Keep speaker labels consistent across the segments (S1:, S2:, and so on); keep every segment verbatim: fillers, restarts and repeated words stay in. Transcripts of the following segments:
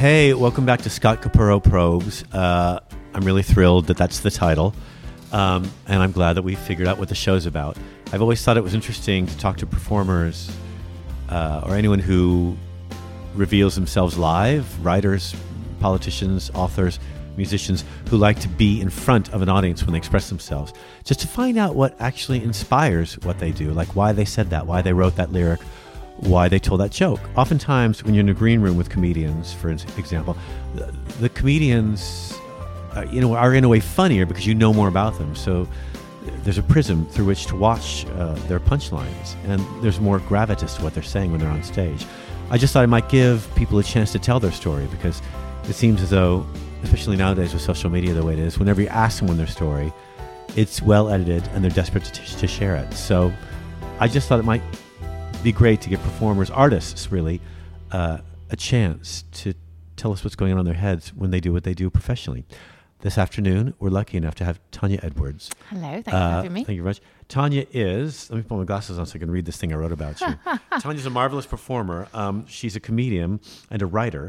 S1: Hey, welcome back to Scott Capurro Probes. Uh, I'm really thrilled that that's the title, um, and I'm glad that we figured out what the show's about. I've always thought it was interesting to talk to performers uh, or anyone who reveals themselves live, writers, politicians, authors, musicians who like to be in front of an audience when they express themselves, just to find out what actually inspires what they do, like why they said that, why they wrote that lyric, why they told that joke. Oftentimes, when you're in a green room with comedians, for example, the, the comedians, uh, you know, are in a way funnier because you know more about them. So there's a prism through which to watch uh, their punchlines, and there's more gravitas to what they're saying when they're on stage. I just thought I might give people a chance to tell their story, because it seems as though, especially nowadays with social media the way it is, whenever you ask someone their story, it's well edited and they're desperate to, to share it. So I just thought it might be great to give performers, artists really, uh, a chance to tell us what's going on in their heads when they do what they do professionally. This afternoon, we're lucky enough to have Tanya Edwards.
S2: Hello, thanks
S1: uh,
S2: for having me.
S1: Thank you very much. Tanya is, let me put my glasses on so I can read this thing I wrote about you. Tanya's a marvelous performer. Um, she's a comedian and a writer.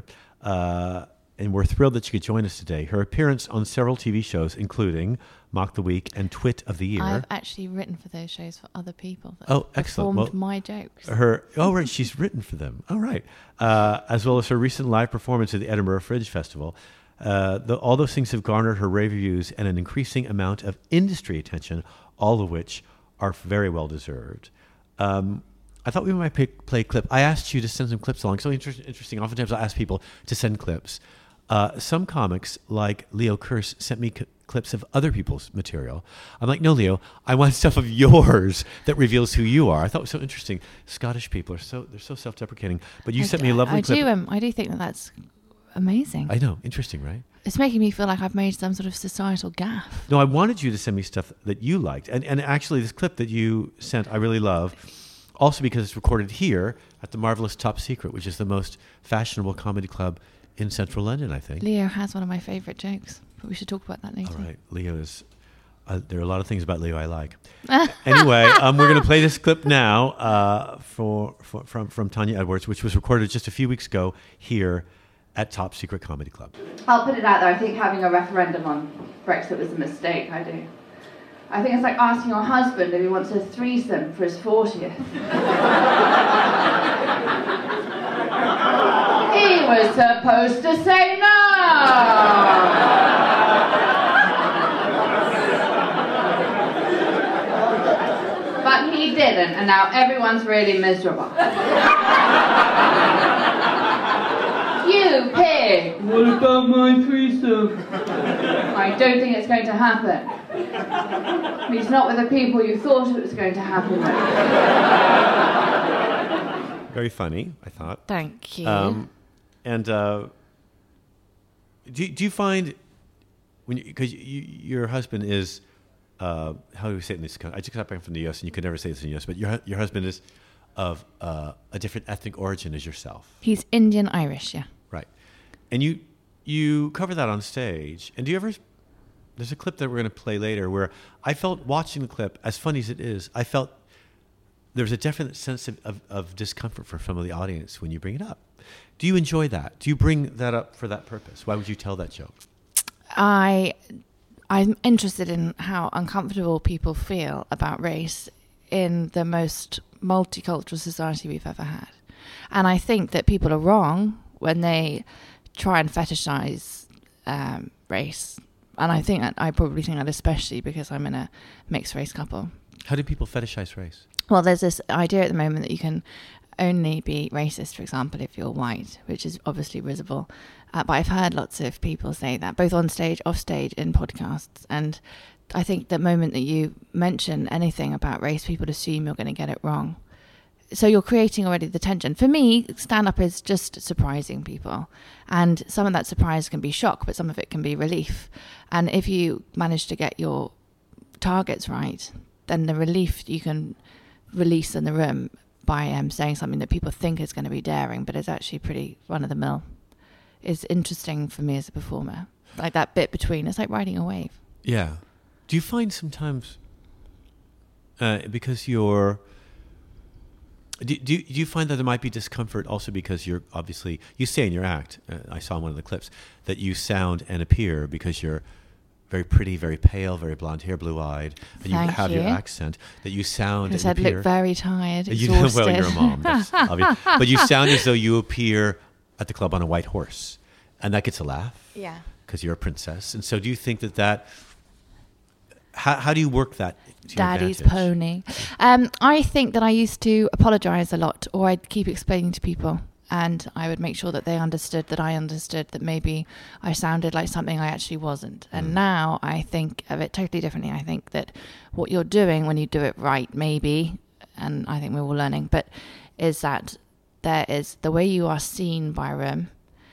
S1: Uh, and we're thrilled that she could join us today. Her appearance on several T V shows, including Mock the Week and Twit of the Year.
S2: I've actually written for those shows for other people that
S1: oh, excellent.
S2: performed
S1: well,
S2: my jokes.
S1: Her, oh, right, she's written for them. Oh, right. Uh, as well as her recent live performance at the Edinburgh Fringe Festival. Uh, the, all those things have garnered her rave reviews and an increasing amount of industry attention, all of which are very well deserved. Um, I thought we might play, play a clip. I asked you to send some clips along. So inter- interesting. Oftentimes I ask people to send clips. Uh, some comics, like Leo Kearse, sent me c- clips of other people's material. I'm like, no, Leo, I want stuff of yours that reveals who you are. I thought it was so interesting. Scottish people are so they're so self-deprecating. But you
S2: I,
S1: sent me a lovely
S2: I
S1: clip.
S2: do. Um, I do think that that's amazing.
S1: I know, interesting, right?
S2: It's making me feel like I've made some sort of societal gaffe.
S1: No, I wanted you to send me stuff that you liked, and and actually, this clip that you sent, I really love. Also, because it's recorded here at the marvelous Top Secret, which is the most fashionable comedy club in central London, I think.
S2: Leo has one of my favourite jokes, but we should talk about that later.
S1: All right, Leo is. Uh, there are a lot of things about Leo I like. Anyway, um, we're going to play this clip now uh, for, for from from Tanya Edwards, which was recorded just a few weeks ago here at Top Secret Comedy Club.
S3: I'll put it out there. I think having a referendum on Brexit was a mistake. I do. I think it's like asking your husband if he wants a threesome for his fortieth. He was supposed to say no! But he didn't, and now everyone's really miserable. You pig!
S4: What about my threesome?
S3: I don't think it's going to happen. He's not with the people you thought it was going to happen with.
S1: Very funny, I thought.
S2: Thank you.
S1: Um, and uh, do do you find when because you, you, your husband is uh, how do we say it in this country? I just got back from the U S and you could never say this in the U S, but your your husband is of uh, a different ethnic origin as yourself.
S2: He's Indian Irish, yeah.
S1: Right, and you you cover that on stage. And do you ever? There's a clip that we're going to play later where I felt watching the clip, as funny as it is, I felt there's a definite sense of, of, of discomfort for some of the audience when you bring it up. Do you enjoy that? Do you bring that up for that purpose? Why would you tell that joke?
S2: I, I'm interested in how uncomfortable people feel about race in the most multicultural society we've ever had. And I think that people are wrong when they try and fetishize um, race. And I think that I probably think that especially because I'm in a mixed race couple.
S1: How do people fetishize race?
S2: Well, there's this idea at the moment that you can only be racist, for example, if you're white, which is obviously risible. Uh, but I've heard lots of people say that, both on stage, off stage, in podcasts. And I think the moment that you mention anything about race, people assume you're going to get it wrong. So you're creating already the tension. For me, stand-up is just surprising people. And some of that surprise can be shock, but some of it can be relief. And if you manage to get your targets right, then the relief you can release in the room by um, saying something that people think is going to be daring, but is actually pretty run-of-the-mill, is interesting for me as a performer. Like that bit between, it's like riding a wave.
S1: Yeah. Do you find sometimes, uh, because you're Do, do, do you find that there might be discomfort also because you're obviously, you say in your act, uh, I saw in one of the clips, that you sound and appear because you're very pretty, very pale, very blonde hair, blue-eyed, and you
S2: Thank
S1: have
S2: you.
S1: your accent, that you sound
S2: Because
S1: and
S2: I'd
S1: appear.
S2: look very tired,
S1: You
S2: exhausted.
S1: well, you're a mom, that's obvious. But you sound as though you appear at the club on a white horse, and that gets a laugh.
S2: Yeah.
S1: Because you're a princess. And so do you think that that, how, how do you work that to your
S2: Daddy's
S1: advantage?
S2: pony. Um, I think that I used to apologise a lot, or I'd keep explaining to people, and I would make sure that they understood that I understood that maybe I sounded like something I actually wasn't. And
S1: Mm.
S2: now I think of it totally differently. I think that what you're doing when you do it right, maybe, and I think we're all learning, but is that there is the way you are seen by a room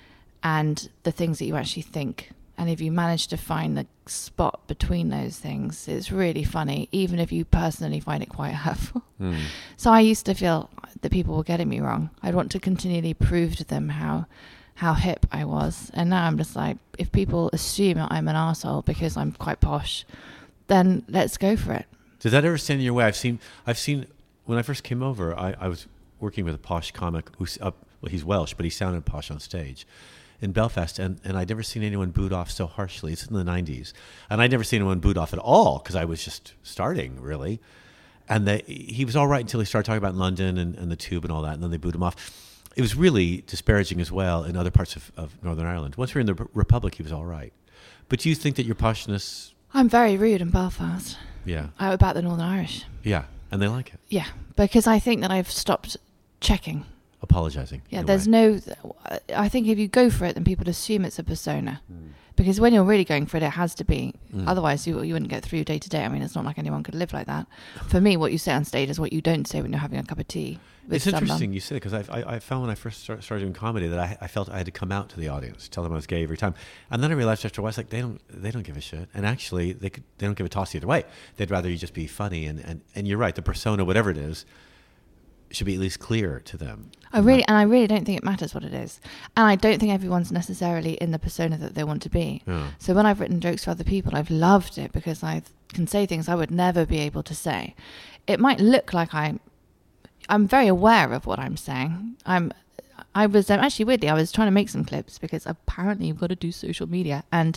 S2: and the things that you actually think. And if you manage to find the spot between those things, it's really funny, even if you personally find it quite hurtful.
S1: Mm.
S2: So I used to feel that people were getting me wrong. I'd want to continually prove to them how how hip I was. And now I'm just like, if people assume I'm an arsehole because I'm quite posh, then let's go for it.
S1: Does that ever stand in your way? I've seen, I've seen, when I first came over, I, I was working with a posh comic who's up, well, he's Welsh, but he sounded posh on stage in Belfast, and, and I'd never seen anyone booed off so harshly. It's in the nineties. And I'd never seen anyone booed off at all because I was just starting, really. And they, he was all right until he started talking about London and, and the Tube and all that, and then they booed him off. It was really disparaging as well in other parts of, of Northern Ireland. Once we were in the Republic, he was all right. But do you think that your poshness...
S2: I'm very rude in Belfast.
S1: Yeah.
S2: I'm about the Northern Irish.
S1: Yeah, and they like it.
S2: Yeah, because I think that I've stopped checking.
S1: Apologizing.
S2: Yeah,
S1: in a
S2: there's
S1: way.
S2: no... I think if you go for it, then people assume it's a persona. Mm. Because when you're really going for it, it has to be. Mm. Otherwise, you you wouldn't get through day to day. I mean, it's not like anyone could live like that. For me, what you say on stage is what you don't say when you're having a cup of tea with
S1: It's
S2: someone.
S1: interesting you say it, because I, I, I found when I first start, started doing comedy that I, I felt I had to come out to the audience, tell them I was gay every time. And then I realized after a while, it's like, they don't they don't give a shit. And actually, they could, they don't give a toss either way. They'd rather you just be funny. And, and, and you're right, the persona, whatever it is, should be at least clear to them.
S2: I really, and I really don't think it matters what it is. And I don't think everyone's necessarily in the persona that they want to be.
S1: Yeah.
S2: So when I've written jokes for other people, I've loved it because I can say things I would never be able to say. It might look like I'm, I'm very aware of what I'm saying. I'm, I was um, actually weirdly, I was trying to make some clips because apparently you've got to do social media. And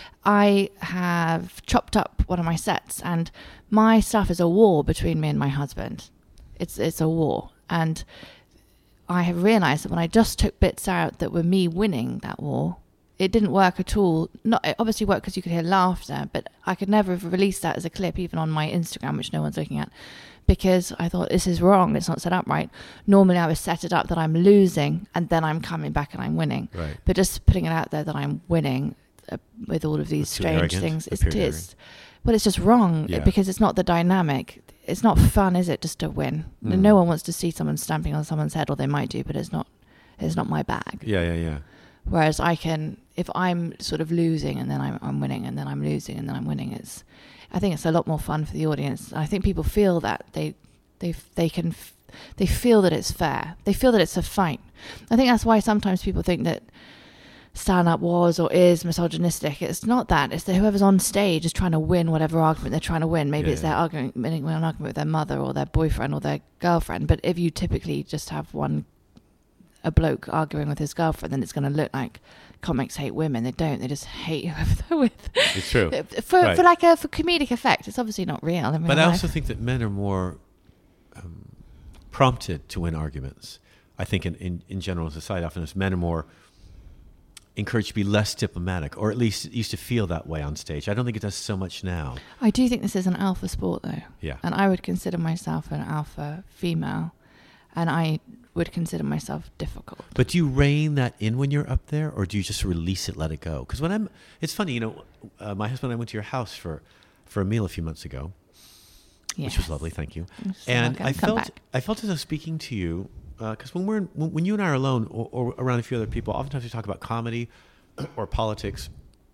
S2: I have chopped up one of my sets, and my stuff is a war between me and my husband. It's it's a war. And I have realised that when I just took bits out that were me winning that war, it didn't work at all. Not, it obviously worked because you could hear laughter, but I could never have released that as a clip, even on my Instagram, which no one's looking at, because I thought, this is wrong, it's not set up right. Normally I would set it up that I'm losing, and then I'm coming back and I'm winning.
S1: Right.
S2: But just putting it out there that I'm winning uh, with all of these
S1: That's too
S2: strange
S1: arrogant.
S2: things, it's,
S1: Appears
S2: it's, well, it's just wrong,
S1: Yeah.
S2: because it's not the dynamic. It's not fun, is it, just to win?
S1: Mm.
S2: No one wants to see someone stamping on someone's head, or they might do, but it's not it's not my bag.
S1: Yeah, yeah, yeah.
S2: Whereas I can, if I'm sort of losing and then I'm, I'm winning, and then I'm losing and then I'm winning, it's, I think it's a lot more fun for the audience. I think people feel that they they they can f- they feel that it's fair. They feel that it's a fight. I think that's why sometimes people think that stand-up was or is misogynistic. It's not that. It's that whoever's on stage is trying to win whatever argument they're trying to win. Maybe
S1: Yeah,
S2: it's
S1: yeah.
S2: their argument, winning an argument with their mother or their boyfriend or their girlfriend. But if you typically just have one, a bloke arguing with his girlfriend, then it's going to look like comics hate women. They don't. They just hate whoever they're with.
S1: It's true.
S2: for
S1: Right.
S2: for like a for comedic effect. It's obviously not real. In
S1: But
S2: real
S1: I
S2: life.
S1: also think that men are more um, prompted to win arguments. I think in, in, in general society, often as men are more encouraged to be less diplomatic, or at least it used to feel that way on stage. I don't think it does so much now.
S2: I do think this is an alpha sport, though.
S1: Yeah.
S2: And I would consider myself an alpha female, and I would consider myself difficult.
S1: But do you rein that in when you're up there, or do you just release it, let it go? Because when I'm, it's funny, you know, uh, my husband and I went to your house for, for a meal a few months ago,
S2: Yes.
S1: which was lovely, thank you.
S2: You're so
S1: And
S2: welcome.
S1: I
S2: Come
S1: felt,
S2: back.
S1: I felt as though speaking to you, because when we're in, when, when you and I are alone, or, or around a few other people, oftentimes we talk about comedy or politics,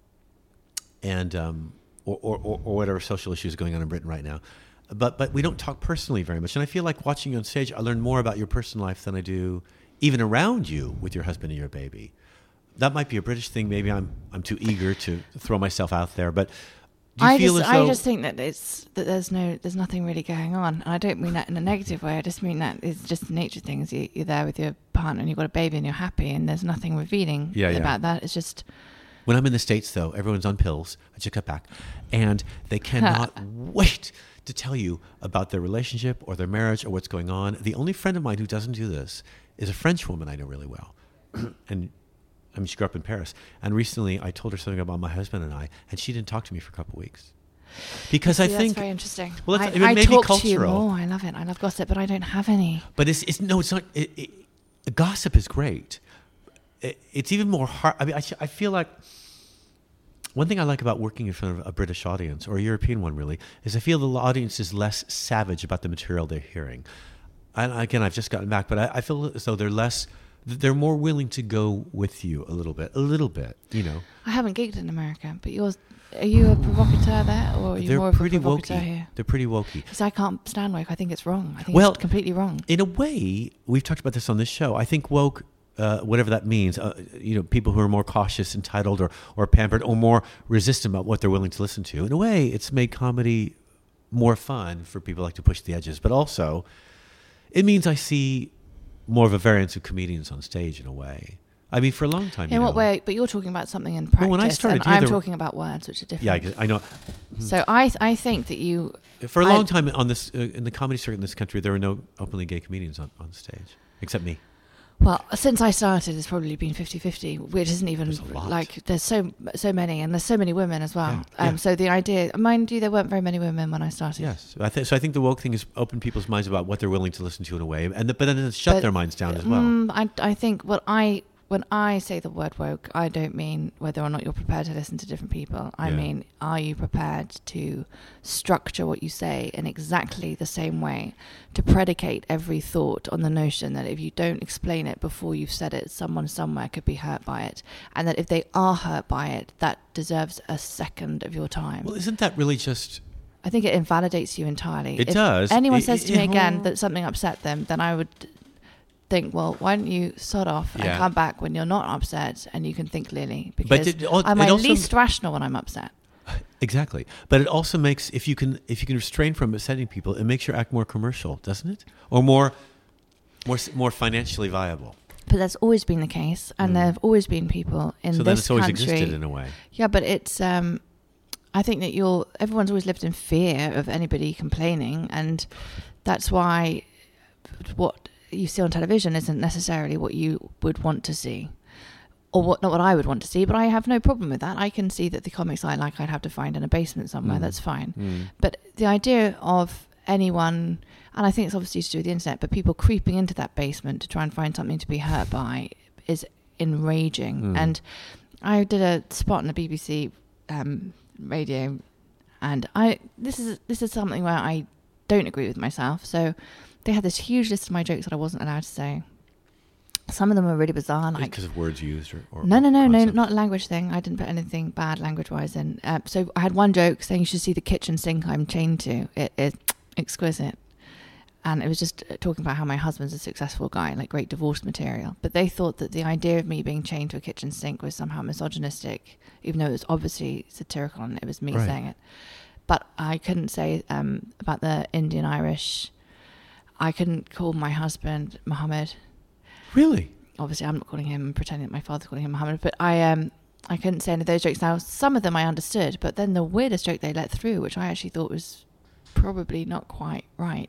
S1: and um, or, or, or, or whatever social issues going on in Britain right now. But but we don't talk personally very much. And I feel like watching you on stage, I learn more about your personal life than I do even around you with your husband and your baby. That might be a British thing. Maybe I'm I'm too eager to throw myself out there. But Do you
S2: I
S1: feel
S2: just,
S1: as though
S2: I just think that it's that there's no, there's nothing really going on, and I don't mean that in a negative way. I just mean that it's just the nature of things. You, you're there with your partner, and you've got a baby, and you're happy, and there's nothing revealing
S1: Yeah, yeah.
S2: about that. It's just
S1: when I'm in the States, though, everyone's on pills. I just got back, and they cannot wait to tell you about their relationship or their marriage or what's going on. The only friend of mine who doesn't do this is a French woman I know really well, and I mean, she grew up in Paris. And recently, I told her something about my husband and I, and she didn't talk to me for a couple of weeks. Because
S2: See,
S1: I
S2: that's
S1: think
S2: very interesting.
S1: Well,
S2: I,
S1: it's, it
S2: I
S1: may be
S2: talk
S1: cultural.
S2: to you more. I love it. I love gossip, but I don't have any.
S1: But it's, it's no, it's not. It, it, gossip is great. It, it's even more hard. I mean, I, I feel like one thing I like about working in front of a British audience or a European one, really, is I feel the audience is less savage about the material they're hearing. And again, I've just gotten back, but I, I feel as though they're less. They're more willing to go with you a little bit, a little bit, you know.
S2: I haven't gigged in America, but yours, are you a provocateur there, or are you
S1: They're
S2: more of
S1: pretty
S2: a provocateur
S1: wokey.
S2: here?
S1: They're pretty wokey.
S2: Because I can't stand woke. I think it's wrong. I think
S1: Well,
S2: it's completely wrong.
S1: In a way, we've talked about this on this show. I think woke, uh, whatever that means, uh, you know, people who are more cautious, entitled, or, or pampered, or more resistant about what they're willing to listen to. In a way, it's made comedy more fun for people who like to push the edges. But also, it means I see more of a variance of comedians on stage in a way. I mean, for a long time.
S2: In
S1: you
S2: what
S1: know,
S2: way? But you're talking about something in practice,
S1: Well, when I started
S2: and
S1: here,
S2: I'm
S1: there were-
S2: talking about words, which are different.
S1: Yeah, I, I know.
S2: So I, th- I think that you.
S1: For a
S2: I-
S1: long time on this, uh, in the comedy circuit in this country, there were no openly gay comedians on, on stage, except me.
S2: Well, since I started, it's probably been fifty-fifty, which isn't even
S1: There's a lot.
S2: like there's so so many, and there's so many women as well.
S1: Yeah,
S2: Um,
S1: yeah.
S2: So the idea, mind you, there weren't very many women when I started.
S1: Yes, I th- so I think the woke thing has opened people's minds about what they're willing to listen to in a way, and the, but then it's shut
S2: But,
S1: their minds down as well.
S2: Mm, I, I think what I when I say the word woke, I don't mean whether or not you're prepared to listen to different people. I
S1: Yeah.
S2: mean, are you prepared to structure what you say in exactly the same way, to predicate every thought on the notion that if you don't explain it before you've said it, someone somewhere could be hurt by it, and that if they are hurt by it, that deserves a second of your time.
S1: Well, isn't that really just?
S2: I think it invalidates you entirely.
S1: It
S2: if
S1: does.
S2: anyone
S1: It-
S2: says
S1: it-
S2: to me
S1: it-
S2: again that something upset them, then I would think, well, why don't you sod off
S1: Yeah.
S2: and come back when you're not upset and you can think clearly?
S1: But
S2: Because
S1: it al-
S2: I'm
S1: it
S2: my
S1: also-
S2: least rational when I'm upset.
S1: Exactly, but it also makes if you can if you can restrain from upsetting people, it makes your act more commercial, doesn't it? Or more, more s- more financially viable.
S2: But that's always been the case, and
S1: Mm.
S2: there have always been people in
S1: so
S2: this
S1: then it's always
S2: country.
S1: existed in a way.
S2: Yeah, but it's. Um, I think that you'll. Everyone's always lived in fear of anybody complaining, and that's why what you see on television isn't necessarily what you would want to see, or what not what I would want to see. But I have no problem with that. I can see that the comics I like, I'd have to find in a basement somewhere.
S1: Mm.
S2: That's fine.
S1: Mm.
S2: But the idea of anyone, and I think it's obviously to do with the internet, but people creeping into that basement to try and find something to be hurt by is enraging.
S1: Mm.
S2: And I did a spot on the B B C um, radio, and I this is this is something where I don't agree with myself. So they had this huge list of my jokes that I wasn't allowed to say. Some of them were really bizarre, like
S1: Because of words used or, or
S2: no, no, no, no,
S1: concepts.
S2: not a language thing. I didn't put anything bad language-wise in. Uh, so I had one joke saying you should see the kitchen sink I'm chained to. It is exquisite. And it was just talking about how my husband's a successful guy, like great divorce material. But they thought that the idea of me being chained to a kitchen sink was somehow misogynistic, even though it was obviously satirical and it was me
S1: Right.
S2: saying it. But I couldn't say um, about the Indian Irish. I couldn't call my husband Mohammed.
S1: Really?
S2: Obviously I'm not calling him, I'm pretending that my father's calling him Mohammed, but I um I couldn't say any of those jokes. Now some of them I understood, but then the weirdest joke they let through, which I actually thought was probably not quite right,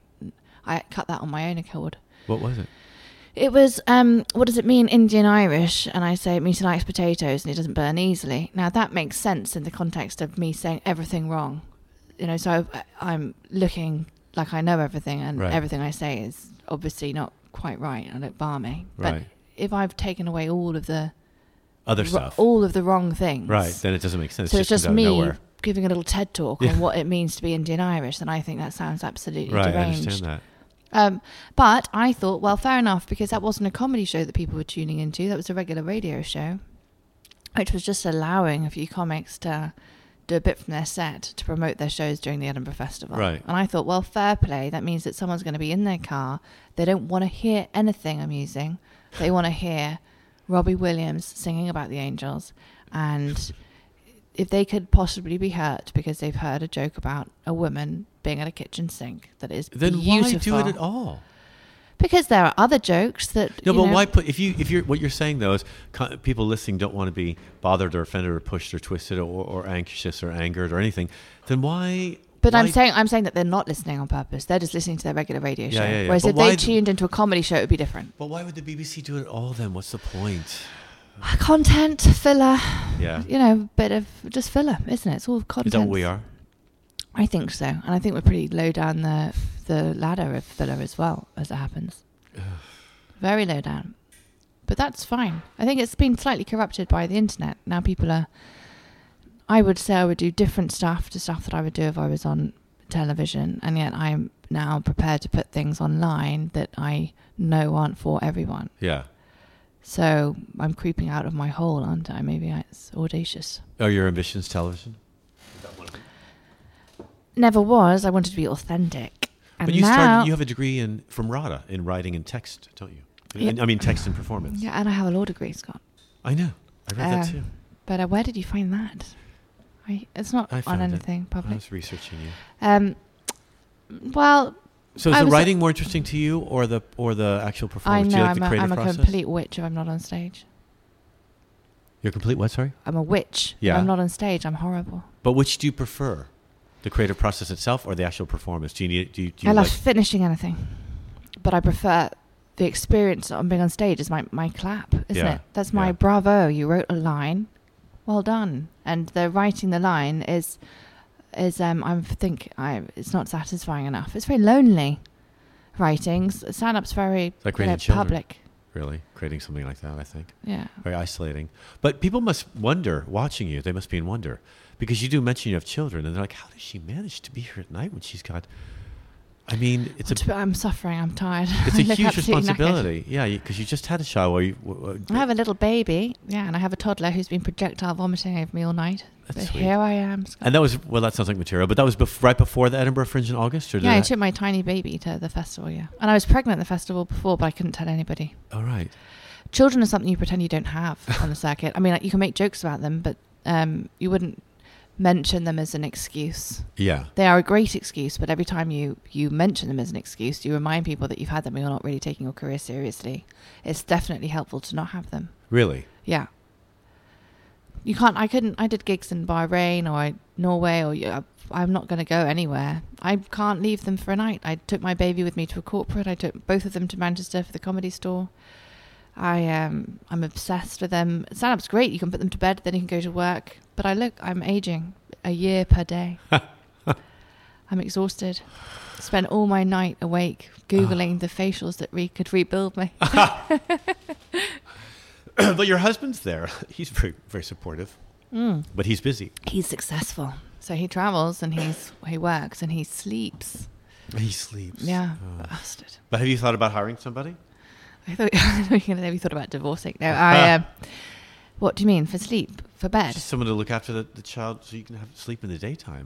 S2: I cut that on my own accord.
S1: What was it?
S2: It was um what does it mean Indian Irish? And I say it means he likes potatoes and he doesn't burn easily. Now that makes sense in the context of me saying everything wrong, you know, so I, I'm looking like I know everything, and
S1: Right.
S2: everything I say is obviously not quite right. I look balmy. But
S1: Right.
S2: if I've taken away all of the
S1: Other
S2: ro-
S1: stuff.
S2: all of the wrong things,
S1: Right. Then it doesn't make sense.
S2: so
S1: It
S2: it's just
S1: comes out of
S2: me
S1: nowhere.
S2: giving a little TED talk
S1: Yeah.
S2: on what it means to be Indian Irish, then I think that sounds absolutely
S1: Right. I
S2: deranged.
S1: understand that.
S2: Um, but I thought, well, fair enough, because that wasn't a comedy show that people were tuning into. That was a regular radio show, which was just allowing a few comics to do a bit from their set to promote their shows during the Edinburgh Festival.
S1: Right.
S2: And I thought, well, fair play. That means that someone's going to be in their car. They don't want to hear anything amusing. They want to hear Robbie Williams singing about the Angels and if they could possibly be hurt because they've heard a joke about a woman being at a kitchen sink that is
S1: then
S2: beautiful.
S1: why do it at all?
S2: Because there are other jokes that.
S1: No,
S2: you
S1: but
S2: know,
S1: why put if you if you're what you're saying though is co- people listening don't want to be bothered or offended or pushed or twisted or, or anxious or angered or anything. Then why?
S2: But
S1: why,
S2: I'm saying I'm saying that they're not listening on purpose. They're just listening to their regular radio
S1: Yeah,
S2: show.
S1: yeah, yeah.
S2: Whereas
S1: But
S2: if
S1: why
S2: they
S1: d-
S2: tuned into a comedy show, it would be different.
S1: Well, why would the B B C do it at all then? What's the point?
S2: Content filler.
S1: Yeah.
S2: You know, bit of just filler, isn't it? It's all content.
S1: Is that what we are?
S2: I think so, and I think we're pretty low down the the ladder of filler as well, as it happens. Very low down, but that's fine. I think it's been slightly corrupted by the internet. Now people are. I would say I would do different stuff to stuff that I would do if I was on television, and yet I'm now prepared to put things online that I know aren't for everyone.
S1: Yeah.
S2: So I'm creeping out of my hole, aren't I? Maybe it's audacious.
S1: Are your ambitions television?
S2: Never was. I wanted to be authentic. And
S1: But you
S2: now,
S1: started. You have a degree in from RADA in writing and text, don't you?
S2: Yeah.
S1: I mean, text and performance.
S2: Yeah, and I have a law degree, Scott.
S1: I know. I read that
S2: Uh,
S1: too.
S2: But uh, where did you find that? I, it's not
S1: I
S2: on
S1: found it.
S2: anything
S1: I
S2: public.
S1: was researching you.
S2: Um, well,
S1: So is
S2: I
S1: the
S2: was-
S1: writing more interesting to you, or the or the actual
S2: I
S1: performance? Do
S2: know
S1: you like
S2: I'm,
S1: the
S2: a,
S1: creative
S2: I'm a
S1: process?
S2: complete witch if I'm not on stage.
S1: You're a complete what? Sorry.
S2: I'm a witch.
S1: Yeah.
S2: If I'm not on stage, I'm horrible.
S1: But which do you prefer, the creative process itself or the actual performance? Do you need? Do you? Do you
S2: I love
S1: like,
S2: finishing anything, but I prefer the experience of being on stage. Is my my clap, isn't
S1: Yeah,
S2: it? That's my
S1: yeah.
S2: bravo. You wrote a line, well done. And the writing the line is is um I think I it's not satisfying enough. It's very lonely. Writing stand up's very
S1: like
S2: you know,
S1: creating children.
S2: public.
S1: Really, creating something like that, I think.
S2: Yeah.
S1: Very isolating. But people must wonder, watching you, they must be in wonder. Because you do mention you have children, and they're like, how does she manage to be here at night when she's got... I mean, it's a
S2: I'm suffering. I'm tired.
S1: it's
S2: I
S1: a
S2: look
S1: huge
S2: absolutely knackered.
S1: responsibility. Yeah, because you, you just had a child where you... w-
S2: I have a little baby, yeah, and I have a toddler who's been projectile vomiting over me all night.
S1: That's
S2: But
S1: sweet.
S2: here I am. Scott.
S1: And that was... Well, that sounds like material, but that was bef- right before the Edinburgh Fringe in August? Or did
S2: Yeah, I
S1: that-
S2: took my tiny baby to the festival, yeah. And I was pregnant at the festival before, but I couldn't tell anybody.
S1: All right.
S2: Children are something you pretend you don't have on the circuit. I mean, like, you can make jokes about them, but um, you wouldn't mention them as an excuse.
S1: Yeah.
S2: They are a great excuse, but every time you, you mention them as an excuse, you remind people that you've had them and you're not really taking your career seriously. It's definitely helpful to not have them.
S1: Really?
S2: Yeah. You can't, I couldn't, I did gigs in Bahrain or Norway or yeah, I'm not going to go anywhere. I can't leave them for a night. I took my baby with me to a corporate. I took both of them to Manchester for the Comedy Store. I um, I'm obsessed with them. Stand-up's great. You can put them to bed, then you can go to work. But I look, I'm aging a year per day. I'm exhausted. Spent all my night awake Googling the facials that re- could rebuild me.
S1: But your husband's there. He's very, very supportive.
S2: Mm.
S1: But he's busy.
S2: He's successful. So he travels and he's he works and he sleeps.
S1: He sleeps.
S2: Yeah,
S1: Oh.
S2: bastard.
S1: But have you thought about hiring somebody?
S2: I thought, I thought you were going to say we thought about divorcing. No, I. Um, what do you mean for sleep? For bed?
S1: Just someone to look after the, the child so you can have sleep in the daytime.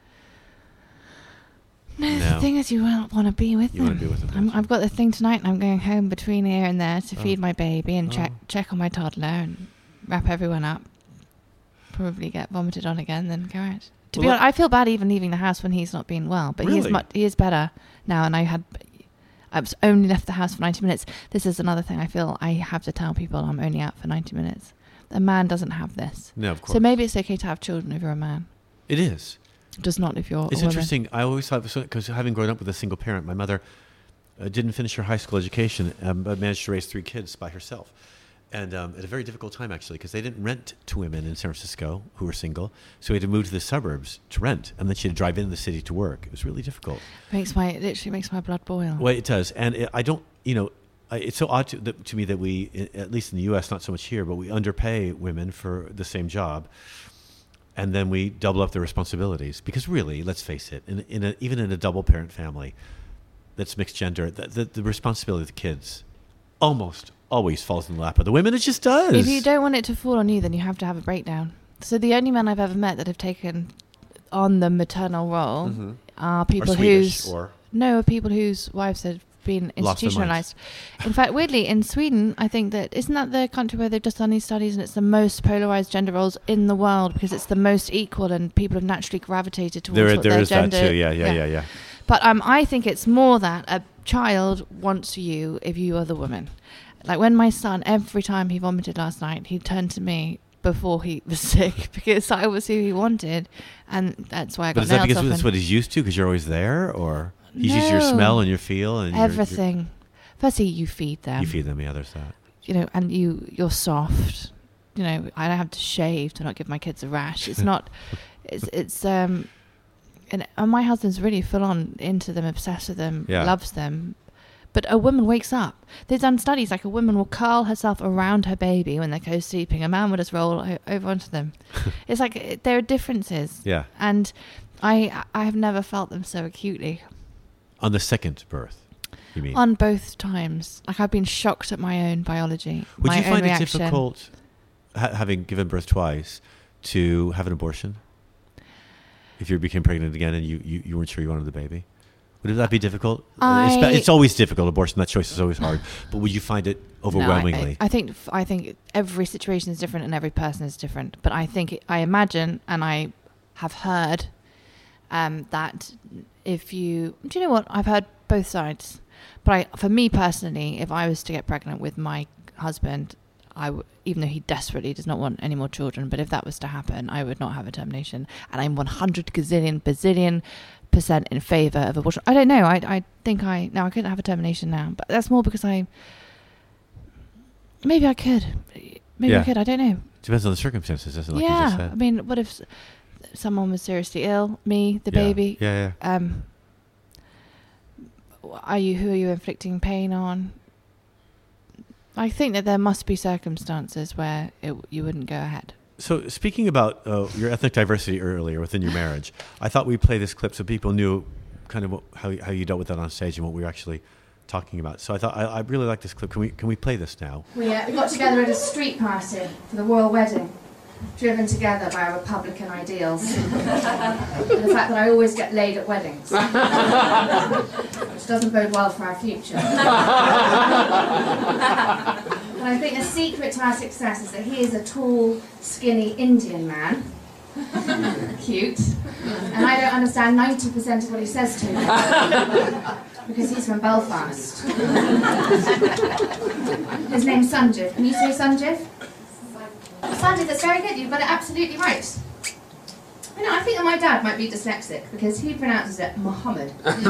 S2: No,
S1: No.
S2: the thing is, you won't want to be with
S1: You
S2: them.
S1: wanna be with them,
S2: I'm,
S1: don't you?
S2: I've got the thing tonight, and I'm going home between here and there to
S1: Oh.
S2: feed my baby and check
S1: Oh.
S2: check on my toddler and wrap everyone up. Probably get vomited on again, then go out. To be
S1: Well,
S2: honest, I feel bad even leaving the house when he's not been well, but he is
S1: Really?
S2: much, he is better now. And I had, I was only left the house for ninety minutes. This is another thing I feel I have to tell people: I'm only out for ninety minutes. A man doesn't have this,
S1: No, of course.
S2: so maybe it's okay to have children if you're a man.
S1: It is.
S2: Does not if you're.
S1: It's
S2: a woman.
S1: interesting. I always thought, because having grown up with a single parent, my mother uh, didn't finish her high school education, um, but managed to raise three kids by herself. And um, at a very difficult time, actually, because they didn't rent to women in San Francisco who were single. So we had to move to the suburbs to rent. And then she had to drive into the city to work. It was really difficult.
S2: Makes my it literally makes my blood boil.
S1: Well, it does. And it, I don't, you know, I, it's so odd to, that, to me that we, i- at least in the U S, not so much here, but we underpay women for the same job. And then we double up their responsibilities. Because really, let's face it, in, in a, even in a double parent family that's mixed gender, the, the, the responsibility of the kids almost always falls in the lap of the women. It just does.
S2: If you don't want it to fall on you, then you have to have a breakdown. So the only men I've ever met that have taken on the maternal role
S1: Mhm.
S2: are
S1: Or
S2: people
S1: Swedish,
S2: whose
S1: or
S2: no, are people whose wives have been
S1: Lost their minds.
S2: institutionalized. In fact, weirdly, in Sweden, I think that isn't that the country where they've just done these studies, and it's the most polarized gender roles in the world because it's the most equal, and people have naturally gravitated towards
S1: There,
S2: what
S1: there
S2: their
S1: is
S2: gender.
S1: that too. Yeah, yeah, yeah, yeah.
S2: But um, I think it's more that a child wants you if you are the woman. Like when my son, every time he vomited last night, he turned to me before he was sick because I was who he wanted, and that's why I got
S1: But is that
S2: nails
S1: because
S2: off
S1: that's
S2: and-
S1: what he's used to? Because you're always there, or he's used to your
S2: No.
S1: smell and your feel and your- your-
S2: everything. Firstly, you feed them.
S1: you feed them. Yeah, there's that.
S2: You know, and you you're soft. You know, I don't have to shave to not give my kids a rash. It's not. It's it's um, and, and my husband's really full on into them, obsessed with them,
S1: Yeah.
S2: loves them. But a woman wakes up. They've done studies like a woman will curl herself around her baby when they're co-sleeping. A man will just roll o- over onto them. It's like it, there are differences.
S1: Yeah.
S2: And I I have never felt them so acutely.
S1: On the second birth, you mean?
S2: On both times. Like I've been shocked at my own biology.
S1: Would
S2: my
S1: you
S2: own
S1: find it
S2: reaction.
S1: difficult, ha- having given birth twice, to have an abortion? If you became pregnant again and you, you, you weren't sure you wanted the baby? Would that be difficult?
S2: I-
S1: it's, it's always difficult. Abortion, that choice is always hard. But would you find it overwhelmingly?
S2: No, I, I, I think I think every situation is different and every person is different. But I think I imagine and I have heard um, that if you do you know what I've heard both sides. But I, for me personally, if I was to get pregnant with my husband, I w- even though he desperately does not want any more children, but if that was to happen, I would not have a termination. And I'm one hundred gazillion bazillion percent in favour of abortion. I don't know. I I think I no I couldn't have a termination now, but that's more because I maybe I could, maybe
S1: Yeah.
S2: I could. I don't know.
S1: Depends on the circumstances, doesn't it? Like you just
S2: yeah,
S1: said.
S2: I mean, what if s- someone was seriously ill? Me, the
S1: Yeah.
S2: baby.
S1: Yeah, yeah.
S2: Um, are you who are you inflicting pain on? I think that there must be circumstances where it, you wouldn't go ahead.
S1: So speaking about uh, your ethnic diversity earlier within your marriage, I thought we'd play this clip so people knew kind of what, how how you dealt with that on stage and what we were actually talking about. So I thought I, I really like this clip. Can we can we play this now?
S5: We, uh, we got together at a street party for the royal wedding, driven together by our Republican ideals. And the fact that I always get laid at weddings, which doesn't bode well for our future. But I think the secret to our success is that he is a tall, skinny Indian man. Cute. And I don't understand ninety percent of what he says to me. Because he's from Belfast. His name's Sanjeev. Can you say Sanjeev? Sanjeev, that's very good. You've got it absolutely right. I know, I think that my dad might be dyslexic because he pronounces it Muhammad.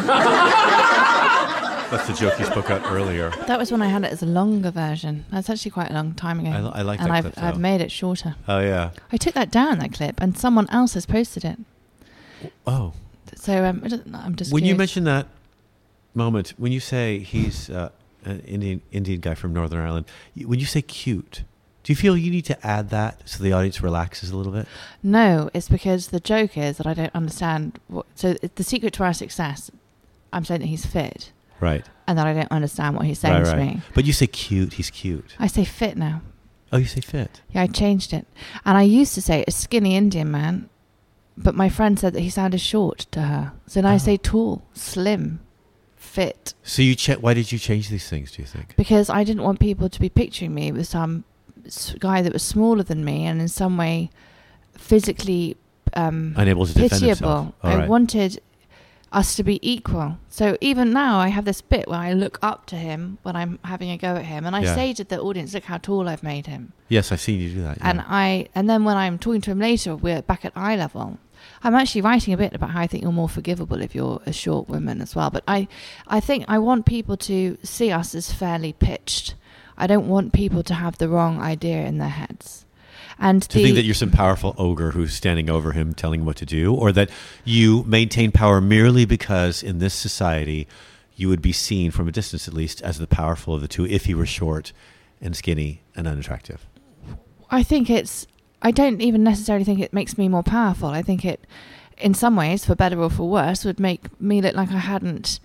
S1: That's the joke you spoke out earlier.
S2: That was when I had it as a longer version. That's actually quite a long time ago.
S1: I, li- I like
S2: and
S1: that
S2: I've
S1: clip.
S2: I've
S1: though.
S2: made it shorter.
S1: Oh yeah.
S2: I took that down, that clip, and someone else has posted it.
S1: Oh.
S2: So um, I don't- I'm just
S1: When you
S2: curious.
S1: mention that moment, when you say he's uh, an Indian Indian guy from Northern Ireland, you, when you say cute, do you feel you need to add that so the audience relaxes a little bit?
S2: No, it's because the joke is that I don't understand. What, so it- the secret to our success, I'm saying that he's fit,
S1: Right.
S2: and that I don't understand what he's saying
S1: right,
S2: to
S1: right.
S2: me.
S1: But you say cute, he's cute.
S2: I say fit now.
S1: Oh, you say fit.
S2: Yeah, I changed it. And I used to say a skinny Indian man, but my friend said that he sounded short to her. So now I
S1: Oh.
S2: say tall, slim, fit.
S1: So you ch- why did you change these things, do you think?
S2: Because I didn't want people to be picturing me with some s- guy that was smaller than me and in some way physically um,
S1: Unable to defend
S2: pitiable.
S1: himself. All
S2: I
S1: right.
S2: wanted us to be equal. So even now I have this bit where I look up to him when I'm having a go at him, and I
S1: Yeah.
S2: say to the audience, look how tall I've made him.
S1: Yes, I've seen you do that.
S2: And
S1: yeah.
S2: I and then when I'm talking to him later, we're back at eye level. I'm actually writing a bit about how I think you're more forgivable if you're a short woman as well. But I, I think I want people to see us as fairly pitched. I don't want people to have the wrong idea in their heads. And
S1: to
S2: the,
S1: think that you're some powerful ogre who's standing over him telling him what to do, or that you maintain power merely because in this society you would be seen, from a distance at least, as the powerful of the two if he were short and skinny and unattractive.
S2: I think it's. I don't even necessarily think it makes me more powerful. I think it, in some ways, for better or for worse, would make me look like I hadn't.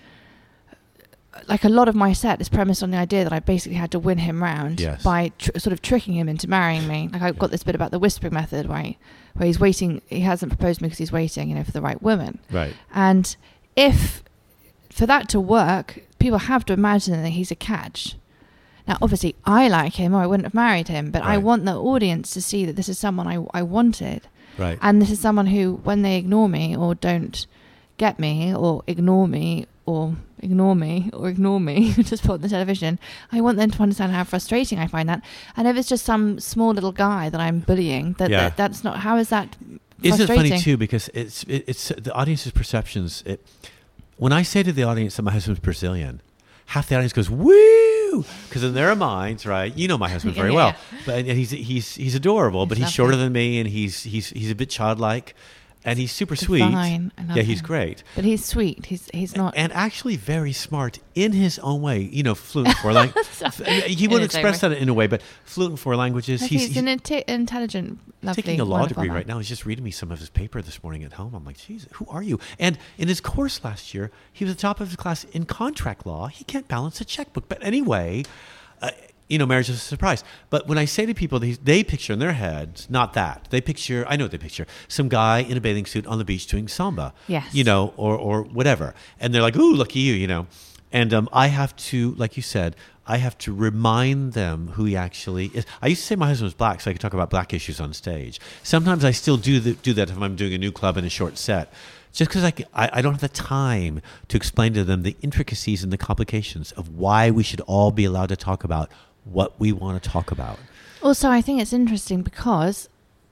S2: Like a lot of my set is premised on the idea that I basically had to win him round
S1: Yes.
S2: by tr- sort of tricking him into marrying me. Like I've
S1: Yeah.
S2: got this bit about the whispering method, where he, where he's waiting. He hasn't proposed me because he's waiting, you know, for the right woman.
S1: Right.
S2: And if for that to work, people have to imagine that he's a catch. Now, obviously, I like him or I wouldn't have married him, but
S1: Right.
S2: I want the audience to see that this is someone I, I wanted.
S1: Right.
S2: And this is someone who, when they ignore me or don't get me or ignore me or ignore me or ignore me, just put on the television, I want them to understand how frustrating I find that. And if it's just some small little guy that I'm bullying, that,
S1: Yeah.
S2: that that's not, how is that
S1: Isn't it
S2: frustrating?
S1: funny too? Because it's it, it's the audience's perceptions. It, when I say to the audience that my husband's Brazilian, half the audience goes woo, because in their minds, right? You know my husband
S2: Yeah,
S1: very
S2: yeah,
S1: well,
S2: yeah.
S1: but and he's he's he's adorable, but
S2: He's
S1: he's shorter
S2: lovely.
S1: than me, and he's he's he's a bit childlike, and he's super sweet.
S2: Divine. I love
S1: Yeah, he's
S2: him.
S1: great.
S2: But he's sweet. He's he's not.
S1: And actually very smart in his own way. You know, fluent in four languages. He
S2: In
S1: wouldn't
S2: his own
S1: express
S2: way.
S1: that in a way, but fluent in four languages.
S2: he's,
S1: He's,
S2: he's,
S1: he's
S2: an inte- intelligent, lovely,
S1: taking a law
S2: wonderful
S1: degree
S2: man.
S1: right now. He's just reading me some of his paper this morning at home. I'm like, geez, who are you? And in his course last year, he was at the top of his class in contract law. He can't balance a checkbook. But anyway, uh, you know, marriage is a surprise. But when I say to people, they, they picture in their heads, not that. They picture, I know what they picture, some guy in a bathing suit on the beach doing samba.
S2: Yes.
S1: You know, or, or whatever. And they're like, ooh, lucky you, you know. And um, I have to, like you said, I have to remind them who he actually is. I used to say my husband was black so I could talk about black issues on stage. Sometimes I still do the, do that if I'm doing a new club in a short set. Just because I, c- I, I don't have the time to explain to them the intricacies and the complications of why we should all be allowed to talk about what we want to talk about.
S2: Also, I think it's interesting because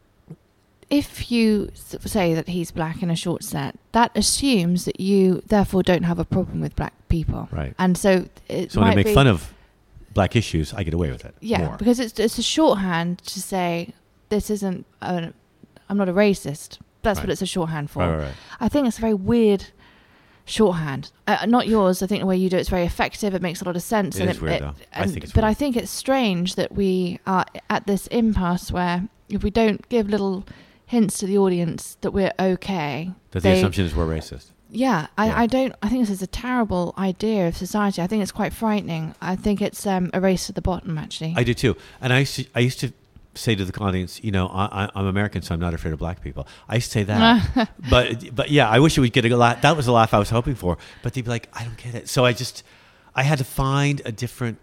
S2: if you s- say that he's black in a short set, that assumes that you therefore don't have a problem with black people.
S1: Right.
S2: And so it
S1: So when I
S2: might
S1: make
S2: be,
S1: fun of black issues, I get away with it
S2: yeah,
S1: more.
S2: because it's it's a shorthand to say this isn't. A, I'm not a racist. That's
S1: Right.
S2: what it's a shorthand for.
S1: Right, right, right.
S2: I think it's a very weird shorthand. Uh, not yours. I think the way you do it's very effective. It makes a lot of sense.
S1: It
S2: and
S1: is weird, though. I
S2: and-
S1: think it's
S2: but
S1: weird.
S2: I think it's strange that we are at this impasse where if we don't give little hints to the audience that we're okay,
S1: That the
S2: they-
S1: assumption is we're racist.
S2: Yeah, I,
S1: Yeah.
S2: I don't. I think this is a terrible idea of society. I think it's quite frightening. I think it's um, a race to the bottom. Actually,
S1: I do too. And I used to, I used to say to the audience, you know, I, I, I'm American, so I'm not afraid of black people. I used to say that. but but yeah, I wish it would get a laugh. That was the laugh I was hoping for. But they'd be like, I don't get it. So I just, I had to find a different